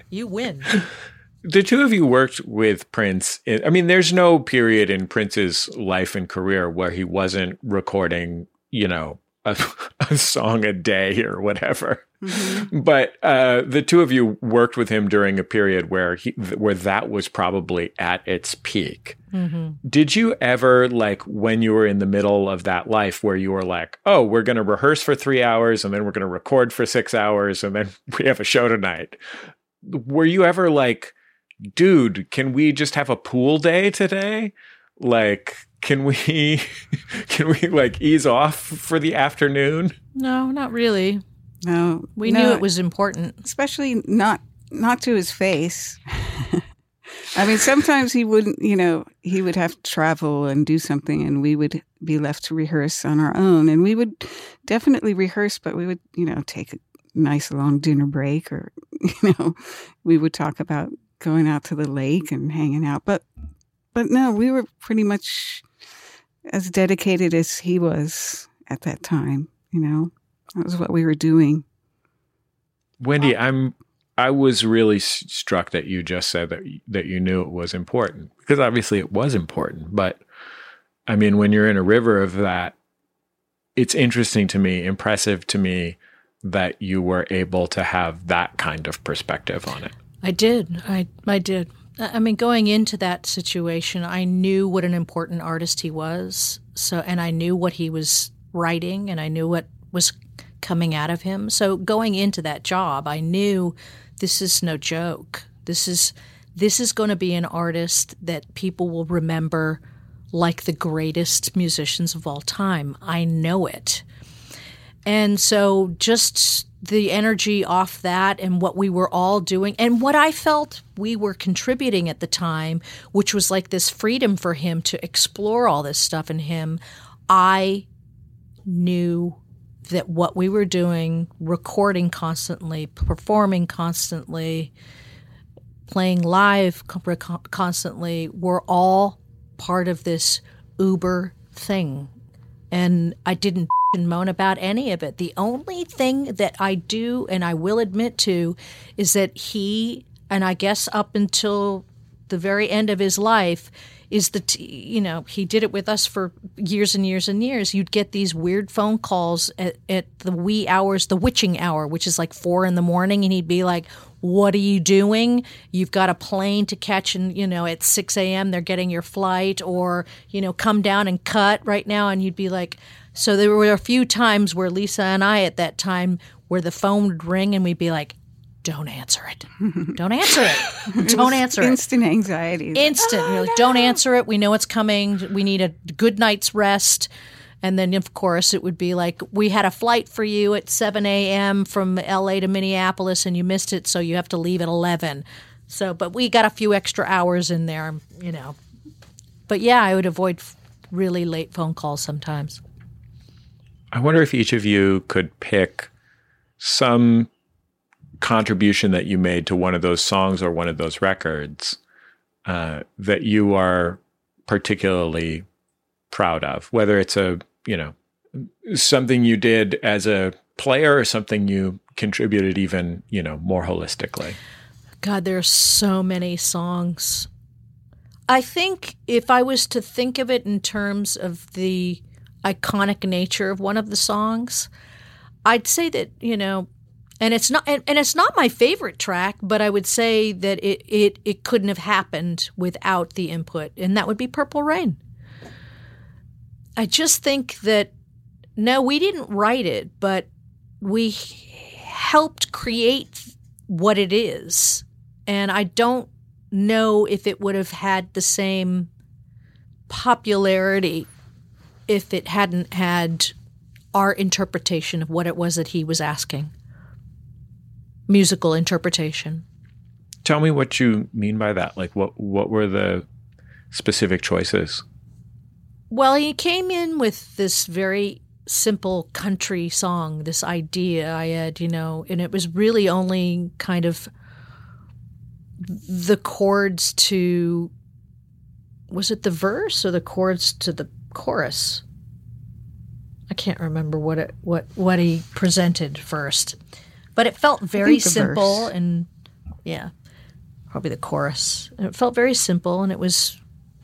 The two of you worked with Prince. There's no period in Prince's life and career where he wasn't recording, a song a day or whatever. Mm-hmm. But the two of you worked with him during a period where that was probably at its peak. Mm-hmm. Did you ever, when you were in the middle of that life, where you were like, "Oh, we're going to rehearse for 3 hours and then we're going to record for 6 hours and then we have a show tonight"? Were you ever like, "Dude, can we just have a pool day today? Can we ease off for the afternoon?" No, not really. No. We knew it was important. Especially not to his face. Sometimes he wouldn't, he would have to travel and do something, and we would be left to rehearse on our own. And we would definitely rehearse, but we would, take a nice long dinner break, or, we would talk about going out to the lake and hanging out. But no, we were pretty much as dedicated as he was at that time. That was what we were doing. Wendy, I was really struck that you just said that you knew it was important, because obviously it was important. But when you're in a river of that, it's interesting to me, impressive to me, that you were able to have that kind of perspective on it. I did. I did. Going into that situation, I knew what an important artist he was. And I knew what he was writing, and I knew what was coming out of him. So going into that job, I knew this is no joke. This is going to be an artist that people will remember like the greatest musicians of all time. I know it. And so just the energy off that and what we were all doing and what I felt we were contributing at the time, which was like this freedom for him to explore all this stuff in him, I knew that what we were doing, recording constantly, performing constantly, playing live constantly, were all part of this Uber thing. And I didn't moan about any of it. The only thing that I do, and I will admit to, is that he, and I guess up until the very end of his life, is he did it with us for years and years and years. You'd get these weird phone calls at the wee hours, the witching hour, which is like 4 a.m, and he'd be like, "What are you doing? You've got a plane to catch, and at 6 a.m. they're getting your flight, or come down and cut right now." And you'd be like, so there were a few times where Lisa and I at that time, where the phone would ring and we'd be like, "Don't answer it. Don't answer it. Don't answer it." Instant anxiety. Instant. You're like, "Don't answer it. We know it's coming. We need a good night's rest." And then, of course, it would be like, "We had a flight for you at 7 a.m. from L.A. to Minneapolis, and you missed it, so you have to leave at 11. So, but we got a few extra hours in there, But yeah, I would avoid really late phone calls sometimes. I wonder if each of you could pick some contribution that you made to one of those songs or one of those records that you are particularly proud of, whether it's something you did as a player or something you contributed even, more holistically. God, there are so many songs. I think if I was to think of it in terms of the iconic nature of one of the songs, I'd say that, and it's not my favorite track, but I would say that it couldn't have happened without the input, and that would be Purple Rain. I just think that, no, we didn't write it, but we helped create what it is. And I don't know if it would have had the same popularity if it hadn't had our interpretation of what it was that he was asking. Musical interpretation. Tell me what you mean by that. Like, what were the specific choices? Well, he came in with this very simple country song, this idea I had, and it was really only kind of the chords to, was it the verse or the chords to the chorus? I can't remember what he presented first, but it felt very simple, and yeah, probably the chorus. And it felt very simple, and it was.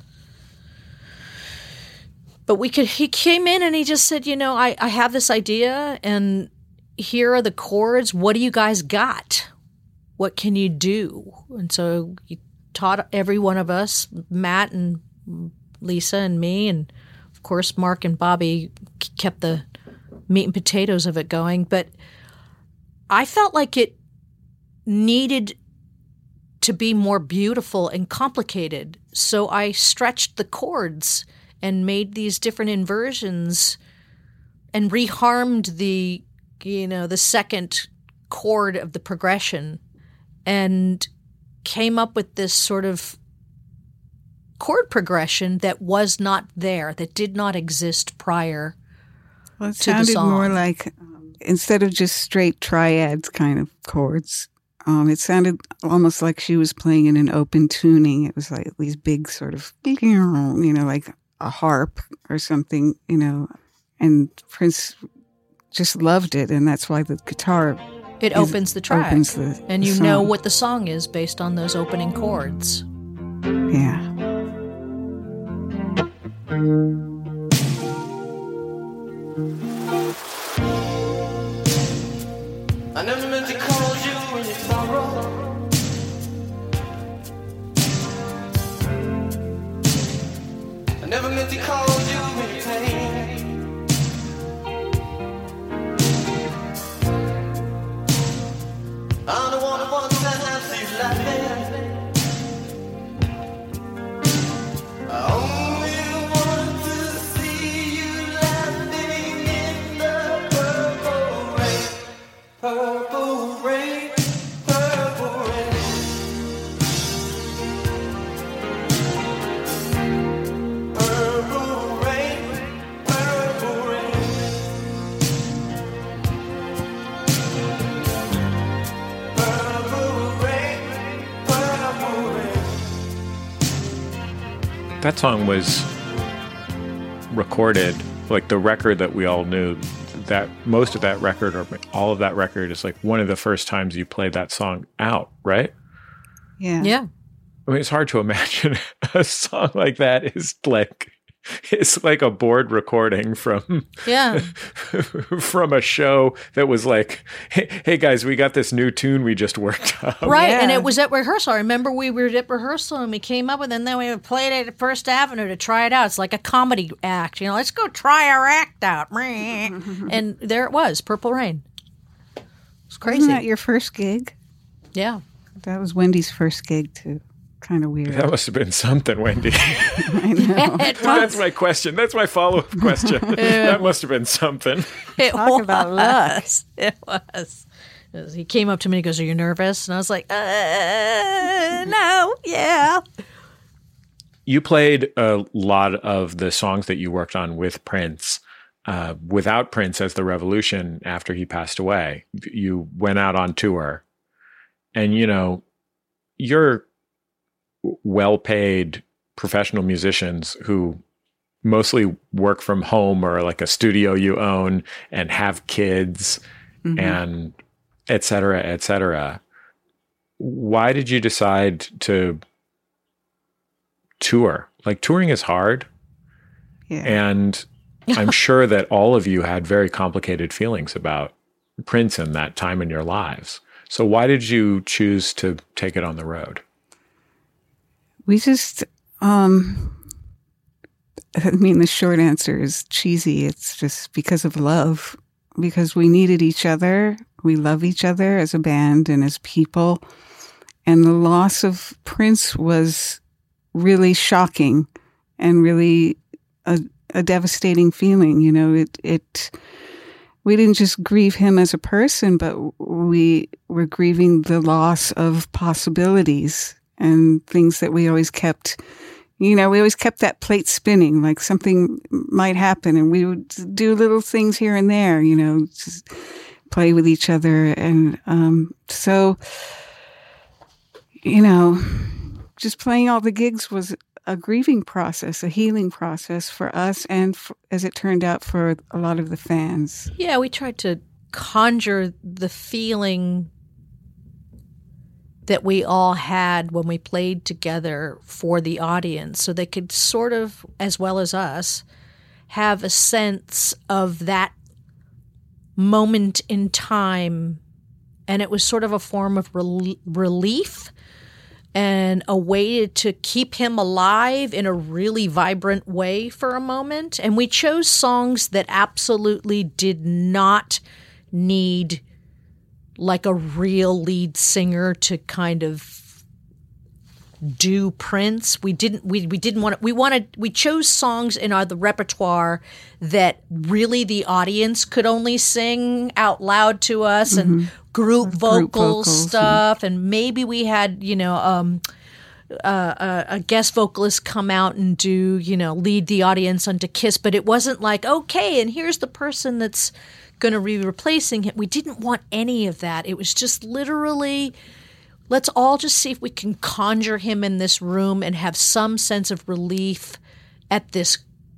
But he came in and he just said, I have this idea, and here are the chords. What do you guys got? What can you do? And so he taught every one of us, Matt and Lisa and me, and of course Mark and Bobby kept the meat and potatoes of it going. But I felt like it needed to be more beautiful and complicated. So I stretched the chords and made these different inversions and reharmed the second chord of the progression and came up with this sort of chord progression that was not there, that did not exist prior to the song. It sounded more like, instead of just straight triads kind of chords, it sounded almost like she was playing in an open tuning. It was like these big sort of, like a harp or something, and Prince just loved it, and that's why the guitar opens the track, and you song. Know what the song is based on those opening chords. Yeah. I never meant to call you in your sorrow. I never meant to call you in your pain. I'm the one who wants to have you laughing. I only want to see you laughing in the purple rain. Purple rain, purple rain. Purple rain, purple rain. Purple rain, purple rain. That song was recorded, like the record that we all knew, that most of that record or all of that record is like one of the first times you played that song out, right? Yeah. Yeah. I mean, it's hard to imagine a song like that is like, it's like a board recording from from a show that was like, hey guys, we got this new tune we just worked up. Right, yeah. And it was at rehearsal. I remember we were at rehearsal and we came up with it, and then we played it at First Avenue to try it out. It's like a comedy act, let's go try our act out. And there it was, Purple Rain. It's crazy. Wasn't that your first gig? Yeah. That was Wendy's first gig too. Kind of weird. That must have been something, Wendy. I know. That's my question. That's my follow-up question. That must have been something. Talk about luck. It was. He came up to me and he goes, "Are you nervous?" And I was like, no, yeah. You played a lot of the songs that you worked on with Prince. Without Prince as the Revolution after he passed away. You went out on tour. And, you're well-paid professional musicians who mostly work from home or like a studio you own and have kids and et cetera, et cetera. Why did you decide to tour. Like, touring is hard. Yeah. And I'm sure that all of you had very complicated feelings about Prince in that time in your lives. So why did you choose to take it on the road? We just, the short answer is cheesy. It's just because of love, because we needed each other. We love each other as a band and as people. And the loss of Prince was really shocking and really a devastating feeling. You know, we didn't just grieve him as a person, but we were grieving the loss of possibilities and things that we always kept. You know, we always kept that plate spinning, like something might happen, and we would do little things here and there, you know, just play with each other. And so, you know, just playing all the gigs was a grieving process, a healing process for us, and as it turned out, for a lot of the fans. Yeah, we tried to conjure the feeling that we all had when we played together for the audience, so they could sort of, as well as us, have a sense of that moment in time. And it was sort of a form of relief and a way to keep him alive in a really vibrant way for a moment. And we chose songs that absolutely did not need like a real lead singer to kind of do Prince. We chose songs in the repertoire that really the audience could only sing out loud to us, and group vocals stuff. And maybe we had, you know, a guest vocalist come out and do, you know, lead the audience onto Kiss, but it wasn't like, okay, and here's the person that's going to be replacing him. We didn't want any of that. It was just literally, let's all just see if we can conjure him in this room and have some sense of relief at this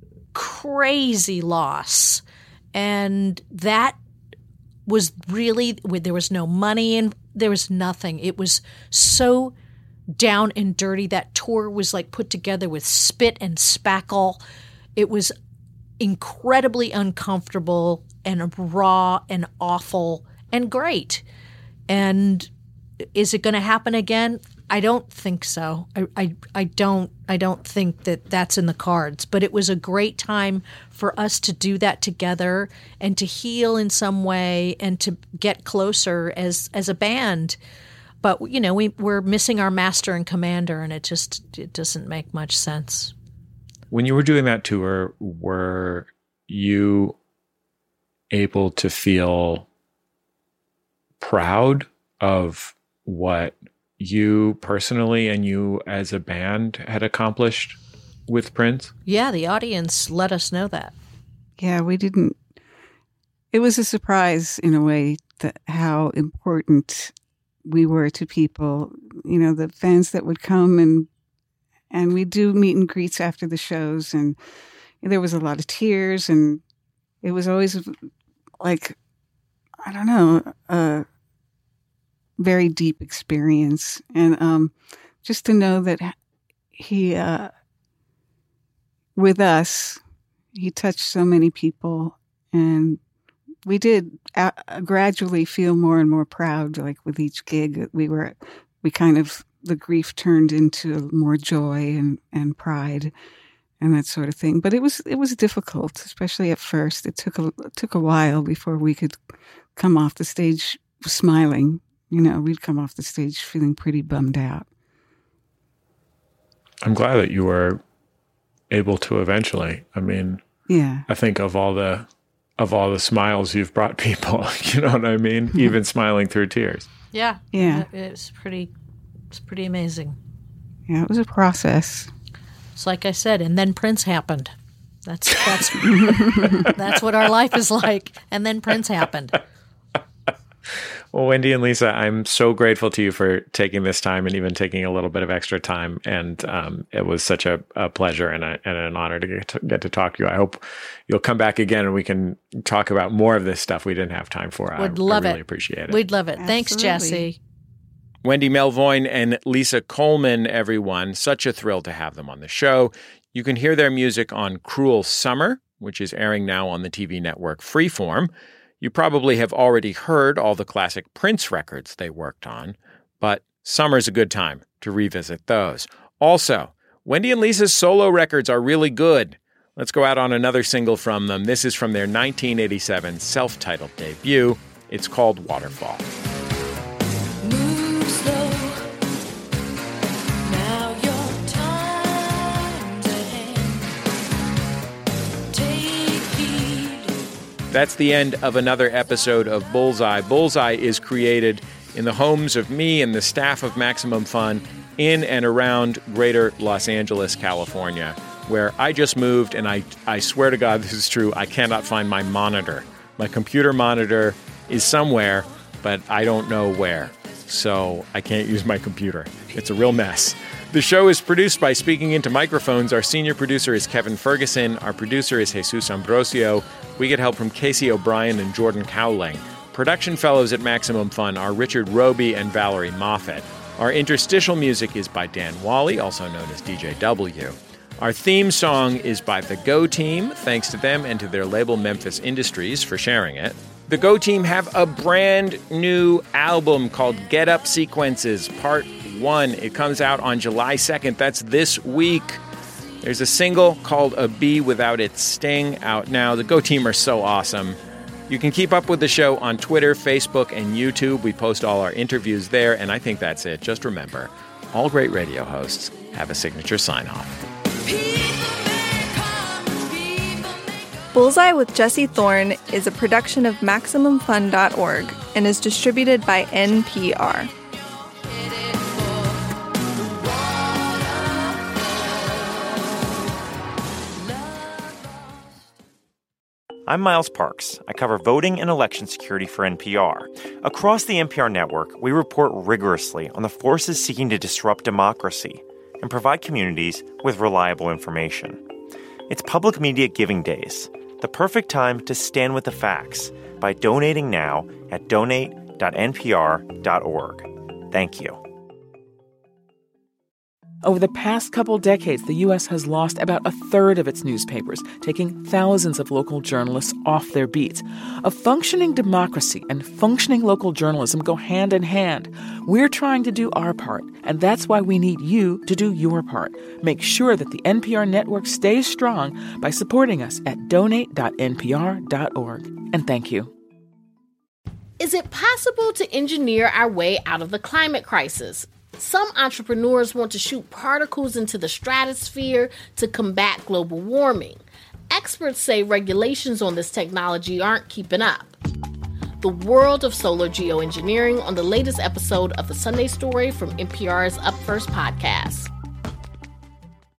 crazy loss. And that was really, there was no money and there was nothing. It was so down and dirty. That tour was like put together with spit and spackle. It was incredibly uncomfortable and raw and awful and great. And is it going to happen again? I don't think so. I don't think that that's in the cards. But it was a great time for us to do that together and to heal in some way and to get closer as a band. But you know, we're missing our master and commander, and it doesn't make much sense. When you were doing that tour, were you able to feel proud of what you personally and you as a band had accomplished with Prince? Yeah, the audience let us know that. Yeah, we didn't. It was a surprise in a way that how important we were to people. You know, the fans that would come and we do meet and greets after the shows, and there was a lot of tears, and it was always like, I don't know, a very deep experience. And just to know that he, with us, he touched so many people, and we did gradually feel more and more proud. Like with each gig, the grief turned into more joy and pride and that sort of thing. But it was difficult, especially at first. It took a while before we could come off the stage smiling. You know, we'd come off the stage feeling pretty bummed out. I'm glad that you were able to eventually. I mean, yeah. I think of all the smiles you've brought people, you know what I mean? Even smiling through tears. Yeah. Yeah. It's pretty amazing. Yeah, it was a process. It's like I said, and then Prince happened. That's that's what our life is like. And then Prince happened. Well, Wendy and Lisa, I'm so grateful to you for taking this time and even taking a little bit of extra time. And it was such a pleasure and an honor to get to talk to you. I hope you'll come back again and we can talk about more of this stuff we didn't have time for. Would love I it. really appreciate it. We'd love it. Absolutely. Thanks, Jesse. Wendy Melvoin and Lisa Coleman, everyone. Such a thrill to have them on the show. You can hear their music on Cruel Summer, which is airing now on the TV network Freeform. You probably have already heard all the classic Prince records they worked on, but summer's a good time to revisit those. Also, Wendy and Lisa's solo records are really good. Let's go out on another single from them. This is from their 1987 self-titled debut. It's called Waterfall. Move slow. Now your time's at hand. Take heed. That's the end of another episode of Bullseye. Bullseye is created in the homes of me and the staff of Maximum Fun in and around greater Los Angeles, California, where I just moved, and I swear to God this is true, I cannot find my monitor. My computer monitor is somewhere, but I don't know where, so I can't use my computer. It's a real mess. The show is produced by Speaking Into Microphones. Our senior producer is Kevin Ferguson. Our producer is Jesus Ambrosio. We get help from Casey O'Brien and Jordan Cowling. Production fellows at Maximum Fun are Richard Roby and Valerie Moffat. Our interstitial music is by Dan Wally, also known as DJ W. Our theme song is by The Go Team. Thanks to them and to their label Memphis Industries for sharing it. The Go Team have a brand new album called Get Up Sequences, Part 1. It comes out on July 2nd. That's this week. There's a single called A Bee Without Its Sting out now. The Go Team are so awesome. You can keep up with the show on Twitter, Facebook, and YouTube. We post all our interviews there, and I think that's it. Just remember, all great radio hosts have a signature sign-off. Bullseye with Jesse Thorne is a production of MaximumFun.org and is distributed by NPR. I'm Miles Parks. I cover voting and election security for NPR. Across the NPR network, we report rigorously on the forces seeking to disrupt democracy and provide communities with reliable information. It's Public Media Giving Days, the perfect time to stand with the facts by donating now at donate.npr.org. Thank you. Over the past couple decades, the U.S. has lost about a third of its newspapers, taking thousands of local journalists off their beats. A functioning democracy and functioning local journalism go hand in hand. We're trying to do our part, and that's why we need you to do your part. Make sure that the NPR network stays strong by supporting us at donate.npr.org. And thank you. Is it possible to engineer our way out of the climate crisis? Some entrepreneurs want to shoot particles into the stratosphere to combat global warming. Experts say regulations on this technology aren't keeping up. The world of solar geoengineering on the latest episode of The Sunday Story from NPR's Up First podcast.